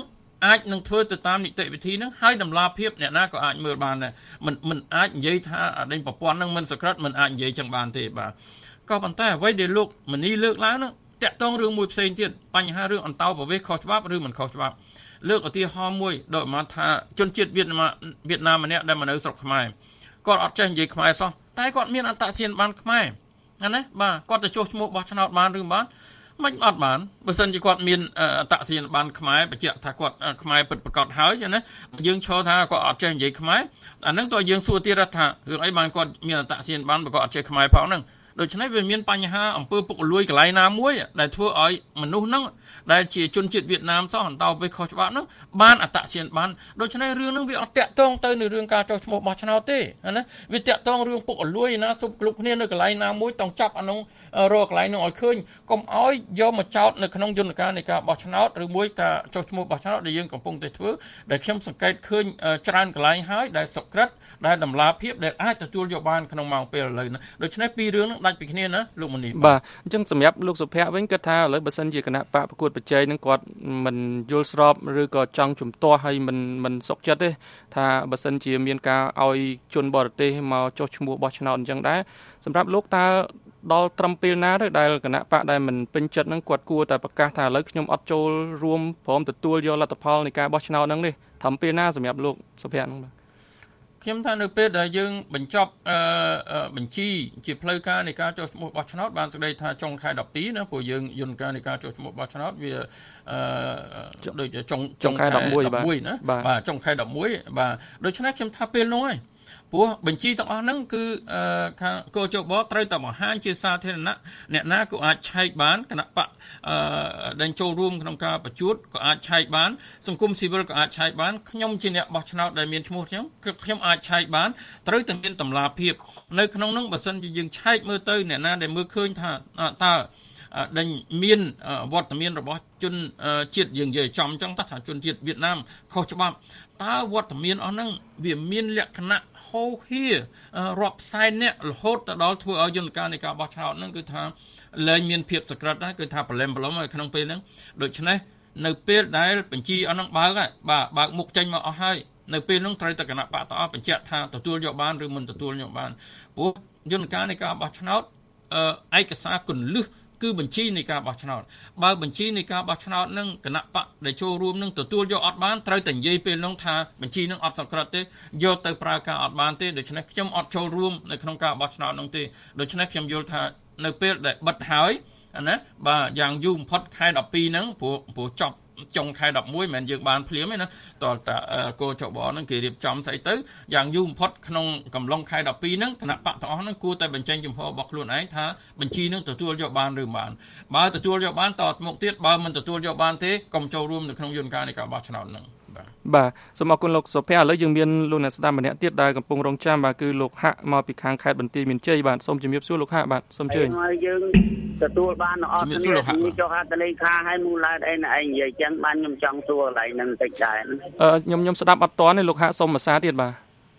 អាចនឹងធ្វើទៅតាមនីតិវិធីហ្នឹងហើយតម្លាភាពអ្នកណាក៏អាចមើលបានដែរមិនអាចនិយាយថាដេញប្រព័ន្ធហ្នឹងមិនសក្រិតមិនអាចនិយាយចឹងបានទេបាទក៏ប៉ុន្តែអ្វីដែលលោកមនីលើកឡើងហ្នឹងតាក់ទងរឿងមួយផ្សេងទៀតបញ្ហារឿងអន្តោប្រវេសន៍ខុសច្បាប់ឬមិនខុសច្បាប់លើកឧទាហរណ៍មួយដោយមកថាជនជាតិវៀតណាមម្នាក់ដែលមកនៅស្រុកខ្មែរគាត់អត់ចេះនិយាយខ្មែរសោះតែគាត់មានអត្តសញ្ញាណប័ណ្ណខ្មែរណាបាទគាត់ទៅចុះឈ្មោះបោះឆ្នោតបានឬមិនមិនអត់បានបើសិនជាគាត់មានអត្តសញ្ញាណប័ណ្ណខ្មែរបញ្ជាក់ថាគាត់ខ្មែរពិតប្រាកដហើយណាយើងឈរថាគាត់អត់ចេះនិយាយខ្មែរអាហ្នឹងតើយើងសួរទៀតថារឿងអីបានគាត់មានអត្តសញ្ញាណប័ណ្ណបើគាត់អត់ចេះខ្មែរផងហ្នឹងដូច្នេះវាមានបញ្ហាអំពើពុករលួយកន្លែងណាមួយដែលធ្វើឲ្យមនុស្សហ្នឹងដែលជាជនជាតិវៀតណាមសោះអន្តោប្រវេសន៍ខុសច្បាប់ហ្នឹងបានអត្តសញ្ញាណប័ណ្ណដូច្នេះរឿងហ្នឹងវាអត់តាក់ទងទៅនឹងរឿងការចុះឈ្មោះបោះឆ្នោតទេណាវាតាក់ទងរឿងពុករលួយណាសុបគ្រប់គ្នានៅកន្លែងណាមួយต้องចាប់អានោះរកកន្លែងនោះឲ្យឃើញកុំឲ្យយកមកចោទនៅក្នុងយន្តការនៃការបោះឆ្នោតឬមួយការចុះឈ្មោះបោះឆ្នោតដែលយើងកំពុងតែធ្វើដែលខ្ញុំសង្កេតឃើញច្រើនកន្លែងហើយដែលសុក្រិតដែលតម្លាភាពដែលអាចទទួលយកបានក្នុងម៉ោងពេលឥឡូវនេះដូច្នេះពីររឿងហ្នឹងដាច់ពីគ្នាណាលោកមនីបាទអញ្ចឹងសម្រាប់លោកសុភ័ក្រវិញគិតថាឥឡូវបើសិនជាគណៈបកប្រកួតប្រជែងនឹងគាត់មិនយល់ស្របឬក៏ចង់ជំទាស់ហើយមិនសុខចិត្តទេថាបើសិនជាមានការឲ្យជនបរទេសមកចុះឈ្មោះបោះឆ្នោតអញ្ចឹងដែរសម្រាប់លោកតើដល់ត្រឹមពេលណាទៅដែលគណៈបកដែលមិនពេញចិត្តហ្នឹងគាត់គួរតែប្រកាសថាឥឡូវខ្ញុំអត់ចូលរួមព្រមទទួលយកលទ្ធផលនៃការបោះឆ្នោតហ្នឹងទេត្រឹមពេលណាសម្រាប់លោកសុភ័ក្រហ្នឹងបាទខ្ញុំថានៅពេលដែលយើងបញ្ចប់បញ្ជីជាផ្លូវការនៃការចុះឈ្មោះបោះឆ្នោតបានសេចក្តីថាចុងខែ12ណាព្រោះយើងយន្តការនៃការចុះឈ្មោះបោះឆ្នោតវាដូចចុងខែ11ណាបាទចុងខែ11បាទដូច្នេះខ្ញុំថាពេលនោះហើយព្រោះបញ្ជីទាំងអស់ហ្នឹងគឺខាងកោជបត្រូវតែបង្ហាញជាសាធារណៈអ្នកណាក៏អាចឆែកបានគណៈបកដែលចូលរួមក្នុងការបញ្ជូតក៏អាចឆែកបានសង្គមស៊ីវិលក៏អាចឆែកបានខ្ញុំជាអ្នកបោះឆ្នោតដែលមានឈ្មោះខ្ញុំអាចឆែកបានត្រូវតែមានតម្លាភាពនៅក្នុងនោះបើសិនជាយើងឆែកមើលទៅអ្នកណាដែលមើលឃើញថាតើដែលមានវត្តមានរបស់ជនជាតិយើងនិយាយចំអញ្ចឹងថាជនជាតិវៀតណាមខុសច្បាប់តើវត្តមានអស់ហ្នឹងវាមានលក្ខណៈហូរហៀរាប់សែនអ្នករហូតទៅដល់ធ្វើឲ្យយន្តការនៃការបោះឆ្នោតហ្នឹងគឺថាលែងមានភាពសក្រិតហើយគឺថាប្រឡំនៅក្នុងពេលហ្នឹងដូច្នេះនៅពេលដែលបញ្ជីអស់ហ្នឹងបើកមុខចេញមកអស់ហើយនៅពេលហ្នឹងត្រូវតែគណៈបកតអបញ្ជាក់ថាទទួលយកបានឬមិនទទួលយកបានព្រោះយន្តការនៃការបោះឆ្នោតឯកសារគន្លឹះគឺបញ្ជីនៃការបោះឆ្នោតបើបញ្ជីនៃការបោះឆ្នោតនឹងគណៈបកដែលចូលរួមនឹងទទួលយកអត់បានត្រូវតែនិយាយពេលនោះថាបញ្ជីនឹងអត់សក្រិតទេយកទៅប្រើការអត់បានទេដូច្នេះខ្ញុំអត់ចូលរួមនៅក្នុងការបោះឆ្នោតនោះទេដូច្នេះខ្ញុំយល់ថានៅពេលដែលបិទហើយណាបាទយ៉ាងយូរបំផុតខែ12ហ្នឹងព្រោះចប់ចុងខែ11មិនមែនយើងបានភ្លាមទេណាតើកោចបហ្នឹងគេរៀបចំស្អីទៅយ៉ាងយូរបំផុតក្នុងកំឡុងខែ12ហ្នឹងគណៈបកទាំងអស់ហ្នឹងគួរតែបញ្ចេញចំហរបស់ខ្លួនឯងថាបញ្ជីហ្នឹងទទួលយកបានឬមិនបានបើទទួលយកបានតមកទៀតបើមិនទទួលយកបានទេកុំចូលរួមនៅក្នុងយន្តការនៃការបោះឆ្នោតហ្នឹងបាទសូមអរគុណលោកសុភ័ក្រឥឡូវយើងមានលោកអ្នកស្ដាប់ម្នាក់ទៀតដែលកំពុងរងចាំបាទគឺលោកហាក់មកពីខាងខេត្តបន្ទាយមានជ័យបាទសូមជម្រាបសួរលោកហាក់បាទសូមជឿហើយយើងទទួលបានអត់គ្នាចុះហត្ថលេខាឲ្យមូលហេតុអីណែឯងនិយាយចឹងបានខ្ញុំចង់សួរកន្លែងហ្នឹងតិចដែរខ្ញុំស្ដាប់អត់ទាន់ទេលោកហាក់សូមភាសាទៀតបាទ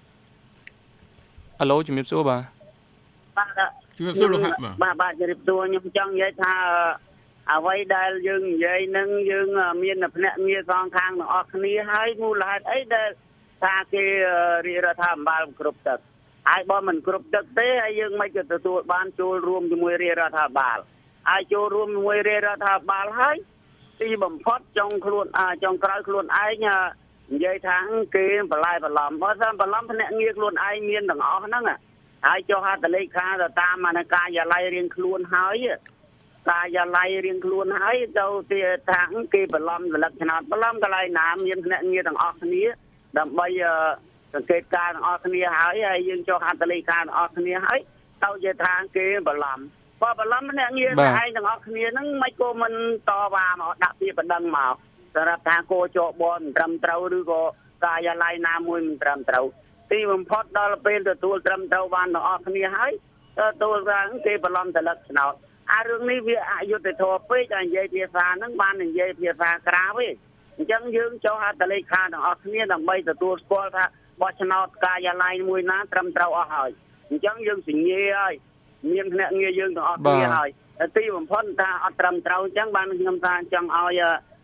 អាឡូជម្រាបសួរបាទជម្រាបសួរលោកហាក់បាទជម្រាបសួរខ្ញុំចង់និយាយថាអ្វីដែលយើងនិយាយនឹងយើងមានភ្នាក់ងារសងខាងទាំងអស់គ្នាហើយមូលហេតុអីដែលថាគេរាជរដ្ឋាភិបាលគ្រប់ទឹកហើយបើមិនគ្រប់ទឹកទេហើយយើងមិនក៏ទទួលបានចូលរួមជាមួយរាជរដ្ឋាភិបាលហើយចូលរួមជាមួយរាជរដ្ឋាភិបាលហើយទីបំផុតចុងក្រោយខ្លួនឯងនិយាយថាគេបន្លែបន្លំបើសិនបន្លំភ្នាក់ងារខ្លួនឯងមានទាំងអស់ហ្នឹងហើយចុះហត្ថលេខាទៅតាមអានការិយាល័យរៀងខ្លួនហើយការិយាល័យរៀងខ្លួនហើយទៅទីថាគេបន្លំរលឹកឆ្នោតបន្លំកន្លែងណាមានភ្នាក់ងារទាំងអស់គ្នាដើម្បីសង្កេតការទាំងអស់គ្នាហើយយើងចុះហត្ថលេខាទាំងអស់គ្នាហើយទៅជាថាគេបន្លំបើបន្លំភ្នាក់ងារឯងទាំងអស់គ្នាហ្នឹងមិនក៏មិនតវ៉ាមកដាក់ពាក្យបណ្ដឹងមកសម្រាប់ថាគោចបមិនត្រឹមត្រូវឬក៏ការិយាល័យណាមួយមិនត្រឹមត្រូវទីបំផុតដល់ពេលទទួលត្រឹមត្រូវបានទាំងអស់គ្នាហើយទទួលថាគេបន្លំរលឹកឆ្នោតអារឿងនេះវាអយុត្តិធម៌ពេកតែនិយាយភាសាហ្នឹងបាននិយាយភាសាក្រៅទេអញ្ចឹងយើងចុះហត្ថលេខាទាំងអស់គ្នាដើម្បីទទួលស្គាល់ថាបោះឆ្នោតការិយាល័យមួយណាត្រឹមត្រូវអស់ហើយអញ្ចឹងយើងសញ្ញេហើយមានភ្នាក់ងារយើងទាំងអស់គ្នាហើយទីបំផុតថាអត់ត្រឹមត្រូវអញ្ចឹងបានខ្ញុំថាចង់ឲ្យ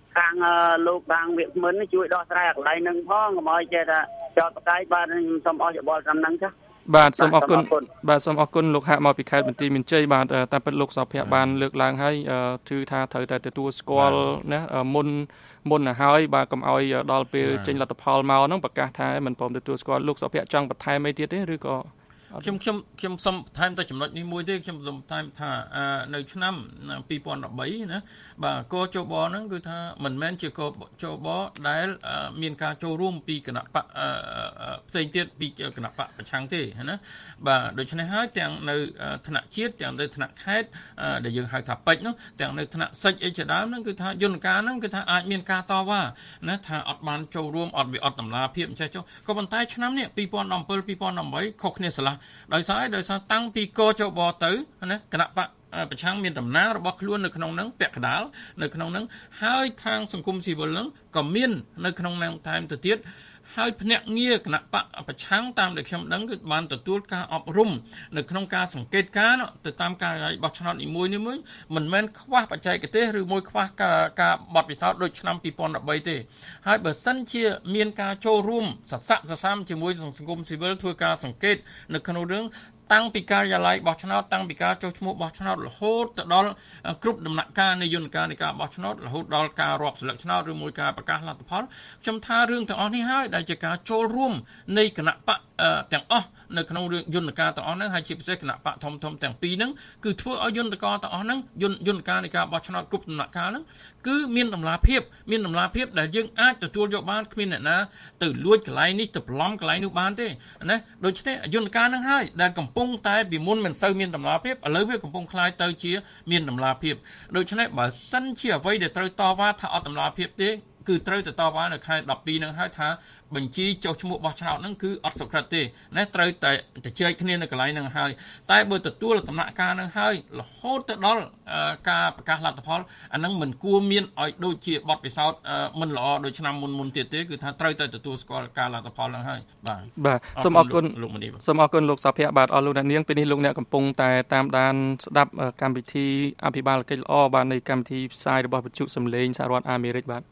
ខាងលោកខាងវាគ្មិនជួយដោះស្រាយកន្លែងហ្នឹងផងកុំឲ្យចេះថាចោតបកាយបាទខ្ញុំសូមអរយោបល់តាមហ្នឹងចាបាទសូមអរគុណបាទសូមអរគុណលោកហាក់មកពីខេត្តបន្ទាយមានជ័យបាទតាមពិតលោកសុភ័ក្របានលើកឡើងហើយគឺថាត្រូវតែទទួលស្គាល់ណាមុនទៅហើយបាទកុំឲ្យដល់ពេលចេញលទ្ធផលមកហ្នឹងប្រកាសថាមិនព្រមទទួលស្គាល់លោកសុភ័ក្រចង់បន្ថែមអីទៀតទេឬក៏ខ្ញុំសូមបន្ថែមតែចំណុចនេះមួយទេខ្ញុំសូមបន្ថែមថានៅឆ្នាំ2013ណាបាទកជបហ្នឹងគឺថាមិនមែនជាកជបដែលមានការចូលរួមពីគណៈបកផ្សេងទៀតពីគណៈបកប្រឆាំងទេណាបាទដូច្នេះហើយទាំងនៅថ្នាក់ជាតិទាំងនៅថ្នាក់ខេត្តដែលយើងហៅថាពេជ្រនោះទាំងនៅថ្នាក់សិចអីជាដើមហ្នឹងគឺថាយន្តការហ្នឹងគឺថាអាចមានការតវ៉ាណាថាអត់បានចូលរួមអត់តម្លាភាពអញ្ចេះចុះក៏ប៉ុន្តែឆ្នាំនេះ2017 2018ខុសគ្នាស្រឡះដោយសារតាំងពីកជបទៅណាគណៈបកប្រឆាំងមានតំណាងរបស់ខ្លួននៅក្នុងហ្នឹងពាក់កណ្ដាលនៅក្នុងហ្នឹងហើយខាងសង្គមស៊ីវិលហ្នឹងក៏មាននៅក្នុងហ្នឹងថែមទៅទៀតហើយភ្នាក់ងារគណៈបកប្រឆាំងតាមដែលខ្ញុំដឹងគឺបានទទួលការអប់រំនៅក្នុងការសង្កេតការណ៍ទៅតាមការបោះឆ្នោតនីមួយមិនមែនខ្វះបច្ចេកទេសឬមួយខ្វះការបទពិសោធន៍ដូចឆ្នាំ2013ទេហើយបើសិនជាមានការចូលរួមសកម្មជាមួយសង្គមស៊ីវិលធ្វើការសង្កេតនៅក្នុងរឿងតាំងពីការិយាល័យបោះឆ្នោតតាំងពីការចុះឈ្មោះបោះឆ្នោតរហូតទៅដល់គ្រប់ដំណាក់កាលនៃយន្តការនៃការបោះឆ្នោតរហូតដល់ការរាប់ស្លឹកឆ្នោតឬមួយការប្រកាសលទ្ធផលខ្ញុំថារឿងទាំងអស់នេះហើយដែលជាការចូលរួមនៃគណៈបកទាំងអស់នៅក្នុងរឿងយន្តការទាំងអស់ហ្នឹងហើយជាពិសេសគណៈបកធំទាំងពីរហ្នឹងគឺធ្វើឲ្យយន្តការទាំងអស់ហ្នឹងយន្តការនៃការបោះឆ្នោតគ្រប់ដំណាក់កាលហ្នឹងគឺមានតម្លាភាពដែលយើងអាចទទួលយកបានគ្មានអ្នកណាទៅលួចកន្លែងនេះទៅប្រឡំកន្លែងនោះបានទេណាដូច្នេះយន្តការហ្នឹងហើយដែលកំពុងតែពីមុនមិនសូវមានតម្លាភាពឥឡូវវាកំពុងคล้ายទៅជាមានតម្លាភាពដូច្នេះបើសិនជាអ្វីដែលត្រូវតវ៉ាថាអត់តម្លាភាពទេគឺត្រូវទៅតវ៉ានៅខែ12ហ្នឹងហើយថាបញ្ជីចុះឈ្មោះបោះឆ្នោតហ្នឹងគឺអត់សុក្រិតទេណាត្រូវតែជជែកគ្នានៅកន្លែងហ្នឹងហើយតែបើទទួលដំណាក់កាលហ្នឹងហើយរហូតទៅដល់ការប្រកាសលទ្ធផលអាហ្នឹងមិនគួរមានឲ្យដូចជាបទពិសោធន៍មិនល្អដូចឆ្នាំមុនទៀតទេគឺថាត្រូវតែទទួលស្គាល់ការលទ្ធផលហ្នឹងហើយបាទសូមអរគុណលោកសុភ័ក្របាទអរលោកអ្នកនាងពេលនេះលោកអ្នកកំពុងតែតាមដានស្ដាប់កម្មវិធីអភិបាលកិច្ចល្អបាទនៃកម្មវិធីផ្សាយរបស់វិទ្យុសំឡេងសហរដ្ឋអាមេរិកបាទ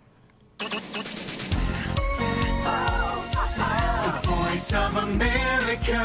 Voice of America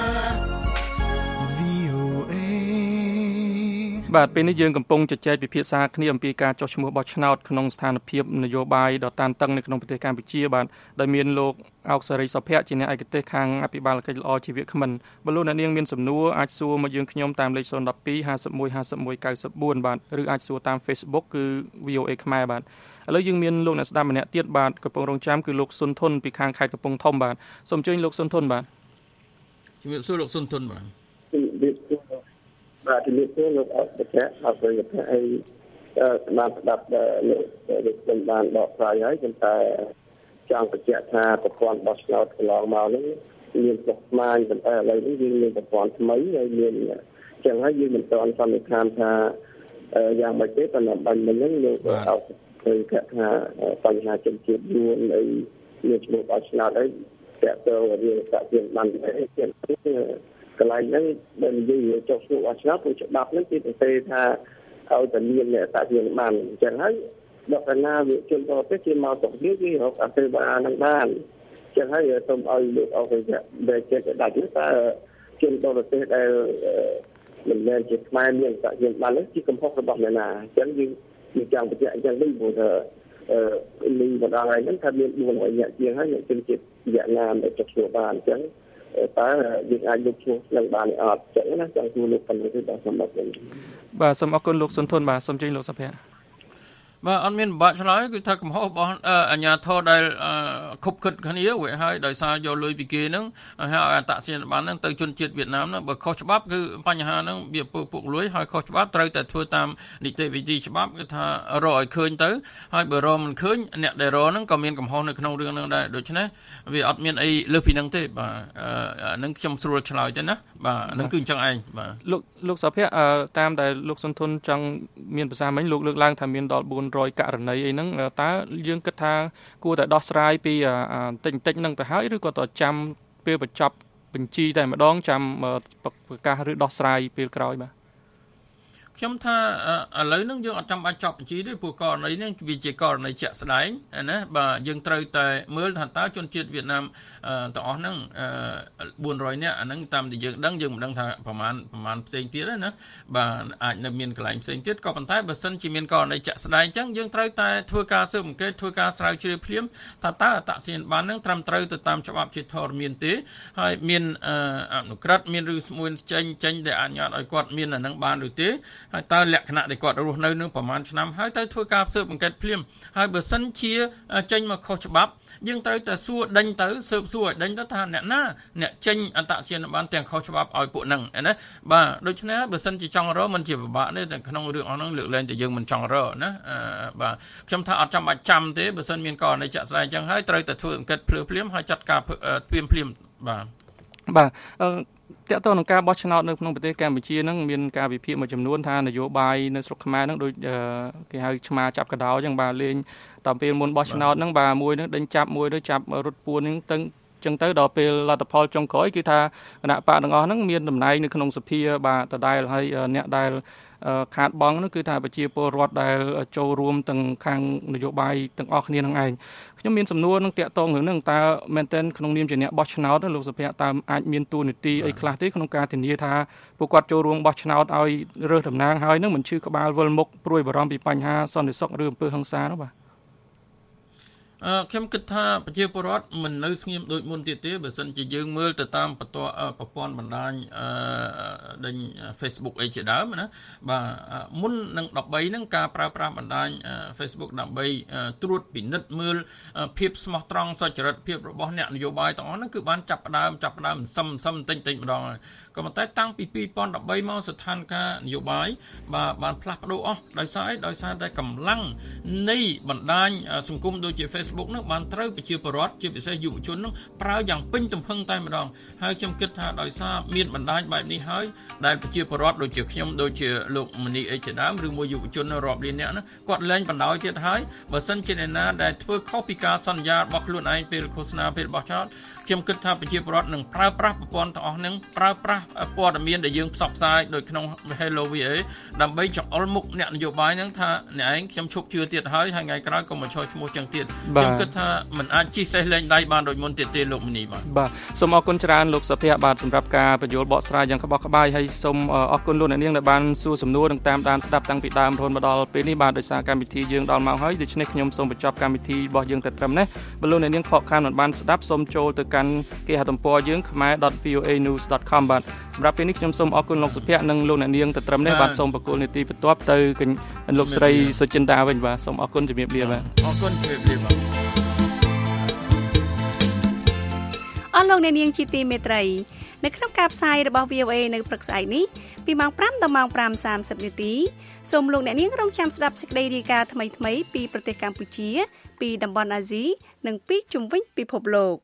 VOA បាទពេលនេះយើងកំពុងជជែកពិភាក្សាគ្នាអំពីការចុះឈ្មោះបោះឆ្នោតក្នុងស្ថានភាពនយោបាយដ៏តានតឹងនៅក្នុងប្រទេសកម្ពុជាបាទដោយមានលោកអោកសេរីសុភ័ក្រជាអ្នកឯកទេសខាងអភិបាលកិច្ចល្អជីវៈក្មិនបើលោកអ្នកនាងមានសំណួរអាចសួរមកយើងខ្ញុំតាមលេខ012 51 51 94បាទឬអាចសួរតាម Facebook គឺ VOA ខ្មែរបាទឥឡូវយើងមានលោកអ្នកស្ដាប់ម្នាក់ទៀតបាទកំពុងរងចាំគឺលោកសុនធុនពីខាងខេត្តកំពង់ធំបាទសូមអញ្ជើញលោកសុនធុនបាទជំរាបសួរលោកសុនធុនបាទជំរាបសួរលោកអបតៈអបយៈហើយបានស្ដាប់លោកខ្ញុំបានដកស្រាយហើយប៉ុន្តែចង់បញ្ជាក់ថាប្រព័ន្ធបោះឆ្នោតកន្លងមកនេះមានស្មុគស្មាញប៉ុន្តែឥឡូវនេះយើងមានប្រព័ន្ធថ្មីហើយមានចឹងហើយយើងមិនទាន់សន្និដ្ឋានថាយ៉ាងម៉េចទេប៉ុន្តែបាញ់មិញហ្នឹងលោកអោឃើញថាបញ្ហាជំនឿយួននៃមានឈ្មោះបោះឆ្នោតអីតែទៅរៀនសាក់ជាបានតែកន្លែងហ្នឹងដែលនិយាយចុះឈ្មោះបោះឆ្នោតព្រោះច្បាប់ហ្នឹងគេទៅថាឲ្យតែមានអ្នកសាក់ជាបានអញ្ចឹងហើយដល់កណាវាជនបរទេសគេមកស្រុកនេះគេរកអសេវាហ្នឹងបានអញ្ចឹងហើយសូមឲ្យលោកអោឃើញដែលចេះដាច់ថាជនបរទេសដែលមិនមែនជាខ្មែរមានសាក់ជាបាននេះជាកំហុសរបស់អ្នកណាអញ្ចឹងយើងចង់បញ្ជាក់អញ្ចឹងវិញព្រោះថាលីបណ្ដាលហ្នឹងថាមាន400នាក់ជាងហើយអ្នកជនជាតិវៀតណាមដែលចុះឈ្មោះបានអញ្ចឹងតើយើងអាចយកឈ្មោះនឹងបានអត់អញ្ចឹងណាចង់សួរលោកប៉ុណ្ណឹងទេបាទសម្រាប់ខ្ញុំបាទសូមអរគុណលោកសុនធុនបាទសូមជម្រាបលោកសុភ័ក្របាទអត់មានបាក់ឆ្លើយគឺថាកំហុសរបស់អាជ្ញាធរដែលខុបខិតគ្នាវាហើយដោយសារយកលុយពីគេហ្នឹងហើយអត្តសញ្ញាណប័ណ្ណហ្នឹងទៅជនជាតិវៀតណាមហ្នឹងបើខុសច្បាប់គឺបញ្ហាហ្នឹងវាពុកលួយហើយខុសច្បាប់ត្រូវតែធ្វើតាមនីតិវិធីច្បាប់គឺថារកឲ្យឃើញទៅហើយបើរកមិនឃើញអ្នកដែលរកហ្នឹងក៏មានកំហុសនៅក្នុងរឿងហ្នឹងដែរដូច្នេះវាអត់មានអីលើសពីហ្នឹងទេបាទហ្នឹងខ្ញុំស្រួលឆ្លើយទេណាបាទហ្នឹងគឺអញ្ចឹងឯងបាទលោកសុភ័ក្រតាមដែលលោកសុនធុនចង់មានភាសាមិញលោកលើកឡើងថាមានដល់400ករណីអីហ្នឹងតើយើងគិតថាគួរតែដោះស្រាយពីតិចហ្នឹងទៅហើយឬក៏តើចាំពេលបញ្ចប់បញ្ជីតែម្ដងចាំប្រកាសឬដោះស្រាយពេលក្រោយបាទខ្ញុំថាឥឡូវហ្នឹងយើងអត់ចាំបាច់ចប់បញ្ជីទេព្រោះករណីនេះវាជាករណីជាក់ស្ដែងណាបាទយើងត្រូវតែមើលថាតើជនជាតិវៀតណាមទាំងអស់ហ្នឹង400នាក់អាហ្នឹងតាមដែលយើងដឹងយើងមិនដឹងថាប្រមាណផ្សេងទៀតណាបាទអាចនៅមានកន្លែងផ្សេងទៀតក៏ប៉ុន្តែបើសិនជាមានករណីជាក់ស្ដែងអញ្ចឹងយើងត្រូវតែធ្វើការស៊ើបអង្កេតធ្វើការស្រាវជ្រាវភ្លាមថាតើអត្តសញ្ញាណប័ណ្ណហ្នឹងត្រឹមត្រូវទៅតាមច្បាប់ជាធរមានទេហើយមានអនុក្រឹត្យមានឬស្មួយចេញដែលអនុញ្ញាតឲ្យគាត់មានអាហ្នឹងបានឬទេហើយតើលក្ខណៈដែលគាត់រស់នៅនឹងប្រហែលឆ្នាំហើយទៅធ្វើការស៊ើបអង្កេតភ្លាមហើយបើសិនជាចេញមកខុសច្បាប់យើងត្រូវតែសួរដេញទៅស៊ើបសួរឲ្យដេញទៅថាអ្នកណាអ្នកចេញអត្តសញ្ញាណប័ណ្ណទាំងខុសច្បាប់ឲ្យពួកហ្នឹងណាបាទដូច្នេះបើសិនជាចង់រកមិនជាពិបាកទេតែក្នុងរឿងអស់ហ្នឹងលើកលែងតែយើងមិនចង់រកណាបាទខ្ញុំថាអត់ចាំបាច់ចាំទេបើសិនមានករណីចាក់ស្ដែងអញ្ចឹងហើយត្រូវតែធ្វើអង្កេតភ្លាមហើយចាត់ការភ្លាមបាទតើតើក្នុងការបោះឆ្នោតនៅក្នុងប្រទេសកម្ពុជាហ្នឹងមានការវិភាគមួយចំនួនថានយោបាយនៅស្រុកខ្មែរហ្នឹងដូចគេហៅឆ្មាចាប់កដោអញ្ចឹងបាទលេងតាមពេលមុនបោះឆ្នោតហ្នឹងបាទមួយហ្នឹងដេញចាប់មួយទៅចាប់រត់ពួនហ្នឹងទៅចឹងទៅដល់ពេលលទ្ធផលចុងក្រោយគឺថាគណៈបកទាំងអស់ហ្នឹងមានតំណែងនៅក្នុងសភាបាទដដែលហើយអ្នកដែលខាតបង់នោះគឺថាប្រជាពលរដ្ឋដែលចូលរួមទាំងខាងនយោបាយទាំងអស់គ្នានឹងឯងខ្ញុំមានសំណួរនឹងតាក់ទងរឿងហ្នឹងតើមែនទែនក្នុងនាមជាអ្នកបោះឆ្នោតលោកសុភ័ក្រតើអាចមានតួនាទីអីខ្លះទេក្នុងការធានាថាពួកគាត់ចូលរួមបោះឆ្នោតឲ្យរើសតំណាងហើយនឹងមិនឈឺក្បាលវិលមុខព្រួយបារម្ភពីបញ្ហាសន្តិសុខឬអំពើហិង្សានោះបាទខ្ញុំគិតថាប្រជាពលរដ្ឋមិននៅស្ងៀមដូចមុនទៀតទេបើសិនជាយើងមើលទៅតាមប្រព័ន្ធបណ្ដាញដេញ Facebook អីជាដើមណាបាទមុននឹង13ហ្នឹងការប្រើប្រាស់បណ្ដាញ Facebook ដើម្បីត្រួតពិនិត្យមើលភាពស្មោះត្រង់សុចរិតភាពរបស់អ្នកនយោបាយទាំងអស់ហ្នឹងគឺបានចាប់ផ្ដើមសឹមបន្តិចម្ដងហើយក៏ប៉ុន្តែតាំងពី2013មកស្ថានភាពនយោបាយបានផ្លាស់ប្ដូរអស់ដោយសារតែកម្លាំងនៃបណ្ដាញសង្គមដូចជា Facebook នោះបានត្រូវប្រជាពលរដ្ឋជាពិសេសយុវជននោះប្រើយ៉ាងពេញទំហឹងតែម្ដងហើយខ្ញុំគិតថាដោយសារមានបណ្ដាញបែបនេះហើយដែលប្រជាពលរដ្ឋដូចជាខ្ញុំដូចជាលោកមនីអេជាដើមឬមួយយុវជនរាប់លានអ្នកនោះគាត់លែងបណ្ដោយទៀតហើយបើសិនជាអ្នកណាដែលធ្វើខុសពីការសន្យារបស់ខ្លួនឯងពេលឃោសនាពេលបោះឆ្នោតខ្ញុំគិតថាប្រជាពលរដ្ឋនឹងប្រើប្រាស់ប្រព័ន្ធទាំងអស់ហ្នឹងប្រើប្រាស់ព័ត៌មានដែលយើងផ្សព្វផ្សាយដោយក្នុង Hello VA ដើម្បីចង្អុលមុខអ្នកនយោបាយហ្នឹងថាអ្នកឯងខ្ញុំឈប់ជឿទៀតហើយថ្ងៃក្រោយក៏មកឈរឈ្មោះចឹងទៀតខ្ញុំគិតថាមិនអាចជិះសេះលែងដៃបានដូចមុនទៀតទេលោកមនីបាទសូមអរគុណច្រើនលោកសុភ័ក្របាទសម្រាប់ការបញ្យល់បកស្រាយយ៉ាងក្បោះក្បាយហើយសូមអរគុណលោកអ្នកនាងដែលបានសួរសំណួរនិងតាមដានស្ដាប់តាំងពីដើមរហូតមកដល់ពេលនេះបាទដោយសារកម្មវិធីយើងដល់ម៉ោងហើយដូច្នេះខ្ញុំសូមបញ្ចប់កម្មវិធីរបស់យើងតែត្រឹមនេះបើលោកអ្នកនាងខកខានមិនបានស្ដាប់សូមចូលទៅកាន់គេហទំព័រយើង khmer.voanews.com បាទសម្រាប់ពេលនេះខ្ញុំសូមអរគុណលោកសុភ័ក្រនិងលោកអ្នកនាងទៅត្រឹមនេះបាទសូមបកគលនីតិបន្ទាប់ទៅលោកស្រីសុចិន្តាវិញបាទសូមអរគុណជំរាបលាបាទអរគុណជំរាបលាបាទអស់លោកអ្នកនាងជាទីមេត្រីនៅក្នុងការផ្សាយរបស់ VOA នៅព្រឹកស្អែកនេះពីម៉ោង5ដល់ម៉ោង 5:30 នាទីសូមលោកអ្នកនាងរងចាំស្ដាប់សេចក្តីរាយការណ៍ថ្មីៗពីប្រទេសកម្ពុជាពីតំបន់អាស៊ីនិងពីជុំវិញពិភពលោក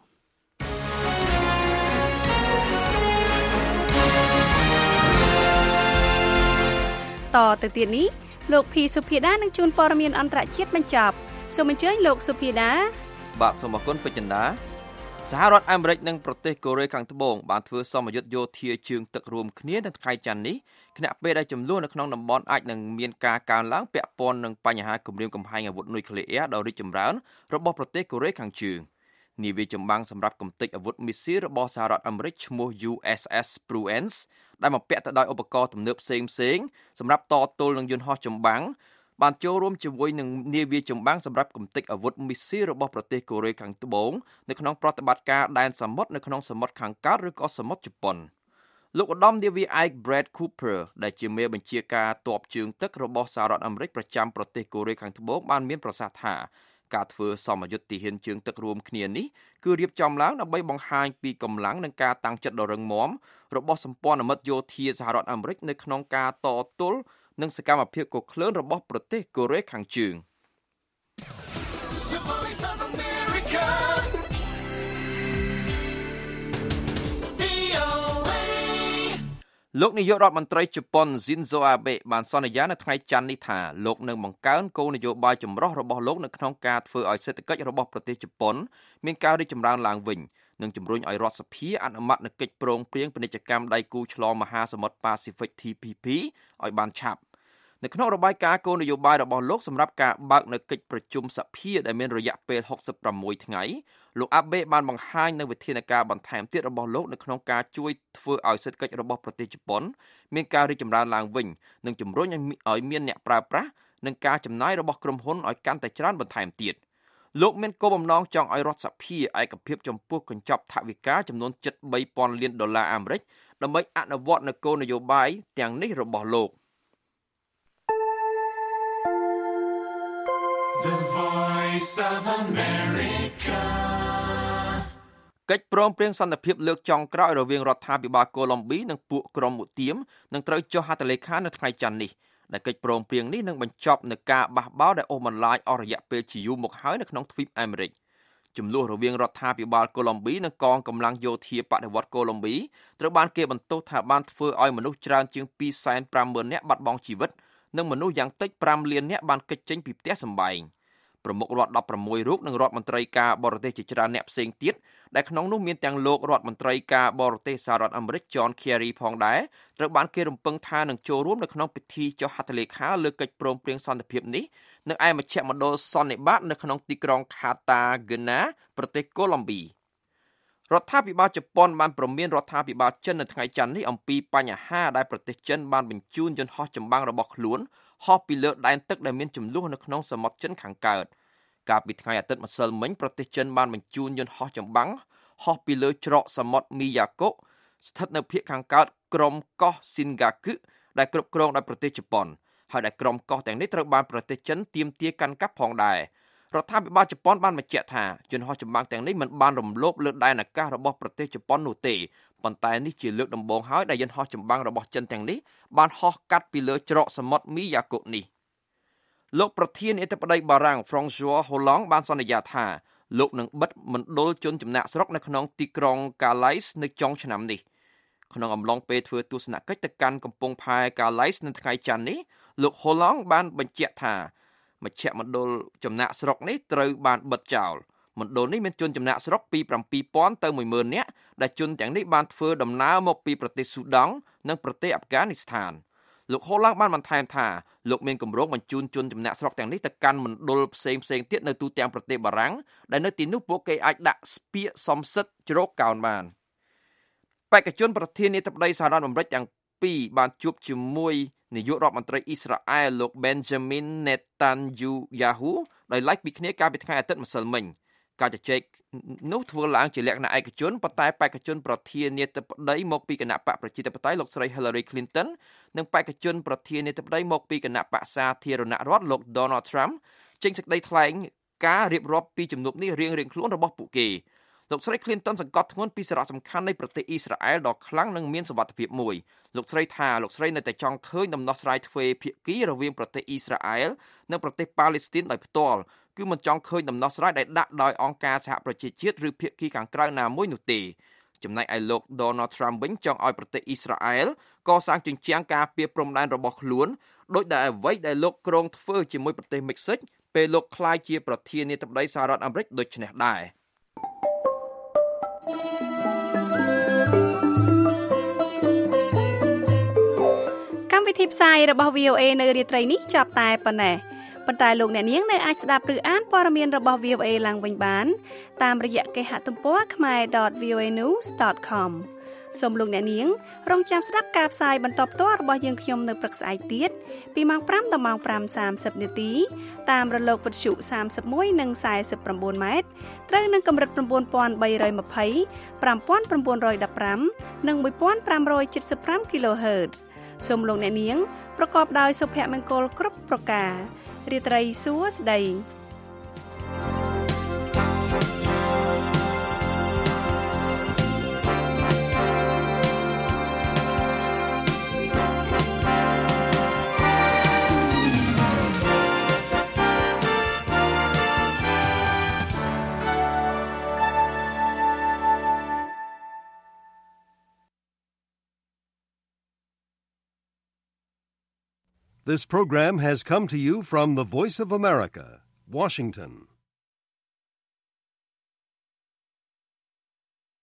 តទៅទៀតនេះលោកភីសុភាដានឹងជួនព័ត៌មានអន្តរជាតិបញ្ចប់សូមអញ្ជើញលោកសុភាដាបាទសូមអរគុណពេជ្រចិន្តាសហរដ្ឋអាមេរិកនិងប្រទេសកូរ៉េខាងត្បូងបានធ្វើសមយុទ្ធយោធាជើងទឹករួមគ្នានៅថ្ងៃច័ន្ទនេះខណៈពេលដែលចំនួននៅក្នុងតំបន់អាចនឹងមានការកើនឡើងពាក់ព័ន្ធនឹងបញ្ហាគម្រាមកំហែងអាវុធនុយក្លេអ៊ែរដ៏រីកចម្រើនរបស់ប្រទេសកូរ៉េខាងជើងនាវាចម្បាំងសម្រាប់កំទេចអាវុធមីស៊ីលរបស់សហរដ្ឋអាមេរិកឈ្មោះ USS Spruance ដែលបំពាក់ទៅដោយឧបករណ៍ទំនើបផ្សេងសម្រាប់តទល់នឹងយន្តហោះចម្បាំងបានចូលរួមជាមួយនឹងនាវាចម្បាំងសម្រាប់កំទេចអាវុធមីស៊ីលរបស់ប្រទេសកូរ៉េខាងត្បូងនៅក្នុងប្រតិបត្តិការដែនសមុទ្រនៅក្នុងសមុទ្រខាងកើតឬក៏សមុទ្រជប៉ុនលោកឧត្តមនាវីឯក Brad Cooper ដែលជាមេបញ្ជាការទ័ពជើងទឹករបស់សហរដ្ឋអាមេរិកប្រចាំប្រទេសកូរ៉េខាងត្បូងបានមានប្រសាសន៍ថាការធ្វើសមយុទ្ធទាហានជើងទឹករួមគ្នានេះគឺរៀបចំឡើងដើម្បីបង្ហាញពីកម្លាំងនិងការតាំងចិត្តដ៏រឹងមាំរបស់សម្ព័ន្ធមិត្តយោធាសហរដ្ឋអាមេរិកនៅក្នុងការតទល់និងសកម្មភាពកក្លឿនរបស់ប្រទេសកូរ៉េខាងជើងលោកនាយករដ្ឋមន្ត្រីជប៉ុន Shinzo Abe បានសន្យានៅថ្ងៃច័ន្ទនេះថាលោកនឹងបង្កើនគោលនយោបាយចម្រុះរបស់លោកនៅក្នុងការធ្វើឲ្យសេដ្ឋកិច្ចរបស់ប្រទេសជប៉ុនមានការរីកចម្រើនឡើងវិញនិងជំរុញឲ្យរដ្ឋសភាអនុម័តនូវកិច្ចព្រមព្រៀងពាណិជ្ជកម្មដៃគូឆ្លងមហាសមុទ្រប៉ាស៊ីហ្វិក TPP ឲ្យបានឆាប់នៅក្នុងរបាយការណ៍គោលនយោបាយរបស់លោកសម្រាប់ការបើកនៅកិច្ចប្រជុំសភាដែលមានរយៈពេល66ថ្ងៃលោកអាបេបានបង្ហាញនៅវិធានការបន្ថែមទៀតរបស់លោកនៅក្នុងការជួយធ្វើឲ្យសេដ្ឋកិច្ចរបស់ប្រទេសជប៉ុនមានការរីកចម្រើនឡើងវិញនិងជំរុញឲ្យមានអ្នកប្រើប្រាស់និងការចំណាយរបស់ក្រុមហ៊ុនឲ្យកាន់តែច្រើនបន្ថែមទៀតលោកមានគោលបំណងចង់ឲ្យរដ្ឋសភាឯកភាពចំពោះកញ្ចប់ថវិកាចំនួន$73,000 លានដើម្បីអនុវត្តនូវគោលនយោបាយទាំងនេះរបស់លោក The Voice of America កិច្ចព្រមព្រៀងសន្តិភាពលើកចុងក្រោយរវាងរដ្ឋាភិបាលកូឡុំប៊ីនិងពួកក្រុមឧទាមនឹងត្រូវចុះហត្ថលេខានៅថ្ងៃច័ន្ទនេះដែលកិច្ចព្រមព្រៀងនេះនឹងបញ្ចប់នឹងការបះបោរដែលអូសបន្លាយអស់រយៈពេលជាយូរមកហើយនៅក្នុងទ្វីបអាមេរិកចំនួនរវាងរដ្ឋាភិបាលកូឡុំប៊ីនិងកងកម្លាំងយោធាបដិវត្តកូឡុំប៊ីត្រូវបានគេបន្ទោសថាបានធ្វើឲ្យមនុស្សច្រើនជាង 250,000 នាក់បាត់បង់ជីវិតនិងមនុស្សយ៉ាងតិច 5 លាននាក់បានគេចចេញពីផ្ទះសម្បែងប្រមុខរដ្ឋ16រូបនិងរដ្ឋមន្ត្រីការបរទេសជាច្រើនអ្នកផ្សេងទៀតដែលក្នុងនោះមានទាំងលោករដ្ឋមន្ត្រីការបរទេសសហរដ្ឋអាមេរិក John Kerry ផងដែរត្រូវបានគេរំពឹងថានឹងចូលរួមនៅក្នុងពិធីចុះហត្ថលេខាលើកិច្ចព្រមព្រៀងសន្តិភាពនេះនៅឯមជ្ឈមណ្ឌលសន្និបាតនៅក្នុងទីក្រុង Cartagena ប្រទេសកូឡុំប៊ីរដ្ឋាភិបាលជប៉ុនបានព្រមានរដ្ឋាភិបាលចិននៅថ្ងៃច័ន្ទនេះអំពីបញ្ហាដែលប្រទេសចិនបានបញ្ជូនយន្តហោះចម្បាំងរបស់ខ្លួនហោះពីលើដែនទឹកដែលមានចំនួននៅក្នុងសមុទ្រចិនខាងកើតកាលពីថ្ងៃអាទិត្យម្សិលមិញប្រទេសចិនបានបញ្ជូនយន្តហោះចម្បាំងហោះពីលើច្រកសមុទ្រមីយ៉ាកូស្ថិតនៅភាគខាងកើតក្រុមកោះស៊ីនហ្គាគឹដែលគ្រប់គ្រងដោយប្រទេសជប៉ុនហើយដែលក្រុមកោះទាំងនេះត្រូវបានប្រទេសចិនទាមទារកាន់កាប់ផងដែររដ្ឋាភិបាលជប៉ុនបានបញ្ជាក់ថាយន្តហោះចម្បាំងទាំងនេះមិនបានរំលោភលើដែនអាកាសរបស់ប្រទេសជប៉ុននោះទេប៉ុន្តែនេះជាលើកដំបូងហើយដែលយន្តហោះចម្បាំងរបស់ចិនទាំងនេះបានហោះកាត់ពីលើច្រកសមុទ្រមីយ៉ាកូនេះលោកប្រធានាធិបតីបារាំង François Hollande បានសន្យាថាលោកនឹងបិទមណ្ឌលជនចំណាក់ស្រុកនៅក្នុងទីក្រុង Calais នៅចុងឆ្នាំនេះក្នុងអំឡុងពេលធ្វើទស្សនកិច្ចទៅកាន់កំពង់ផែ Calais នៅថ្ងៃច័ន្ទនេះលោក Hollande បានបញ្ជាក់ថាមជ្ឈមណ្ឌលចំណាក់ស្រុកនេះត្រូវបានបិទចោលមណ្ឌលនេះមានជនចំណាក់ស្រុកពី 7,000 ទៅ 10,000 នាក់ដែលជនទាំងនេះបានធ្វើដំណើរមកពីប្រទេសស៊ូដង់និងប្រទេសអាហ្វហ្គានីស្ថានលោកហូឡង់បានបន្ថែមថាលោកមានគម្រោងបញ្ជូនជនចំណាក់ស្រុកទាំងនេះទៅកាន់មណ្ឌលផ្សេងៗទៀតនៅទូទាំងប្រទេសបារាំងដែលនៅទីនោះពួកគេអាចដាក់ស្ពាកសំសិទ្ធជ្រកកោនបានបេក្ខជនប្រធានាធិបតីសហរដ្ឋអាមេរិកទាំងពីរបានជួបជាមួយនាយករដ្ឋមន្ត្រីអ៊ីស្រាអែលលោក Benjamin Netanyahu ដោយឡែកពីគ្នាកាលពីថ្ងៃអាទិត្យម្សិលមិញការជជែកនោះធ្វើឡើងជាលក្ខណៈឯកជនប៉ុន្តែបេក្ខជនប្រធានាធិបតីមកពីគណៈបកប្រជាធិបតេយ្យលោកស្រី Hillary Clinton និងបេក្ខជនប្រធានាធិបតីមកពីគណៈបកសាធារណរដ្ឋលោក Donald Trump ចេញសេចក្តីថ្លែងការរៀបរាប់ពីជំនួបនេះរៀងៗខ្លួនរបស់ពួកគេលោកស្រី Clinton សង្កត់ធ្ងន់ពីសារៈសំខាន់នៃប្រទេសអ៊ីស្រាអែលដ៏ខ្លាំងនិងមានសុវត្ថិភាពមួយលោកស្រីថាលោកស្រីនៅតែចង់ឃើញដំណោះស្រាយទ្វេភាគីរវាងប្រទេសអ៊ីស្រាអែលនិងប្រទេសប៉ាឡេស្ទីនដោយផ្ទាល់គឺមិនចង់ឃើញដំណោះស្រាយដែលដាក់ដោយអង្គការសហប្រជាជាតិឬភាគីខាងក្រៅណាមួយនោះទេចំណែកឯលោក Donald Trump វិញចង់ឲ្យប្រទេសអ៊ីស្រាអែលកសាងជញ្ជាំងការពារព្រំដែនរបស់ខ្លួនដោយដែលអ្វីដែលលោកគ្រោងធ្វើជាមួយប្រទេសមិចស៊ិកពេលលោកក្លាយជាប្រធានាធិបតីសហរដ្ឋអាមេរិកដូចនេះដែរកម្មវិធីផ្សាយរបស់ VOA នៅរាត្រីនេះចាប់តែប៉ុណ្ណេះប៉ុន្តែលោកអ្នកនាងនៅអាចស្ដាប់ឬអានព័ត៌មានរបស់ VOA ឡើងវិញបានតាមរយៈគេហទំព័រ khmer.voanews.com សូមលោកអ្នកនាងរងចាំស្ដាប់ការផ្សាយបន្តផ្ទាល់របស់យើងខ្ញុំនៅព្រឹកស្អែកទៀតពីម៉ោង 5 ដល់ម៉ោង 5:30 នាទីតាមរលកវិទ្យុ 31 និង 49 ម៉ែត្រត្រូវនឹងកម្រិត 9320 5915 និង 1575 kHz សូមលោកអ្នកនាងប្រកបដោយសុភមង្គលគ្រប់ប្រការរាត្រីសួស្តី This program has come to you from the Voice of America, Washington.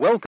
Welcome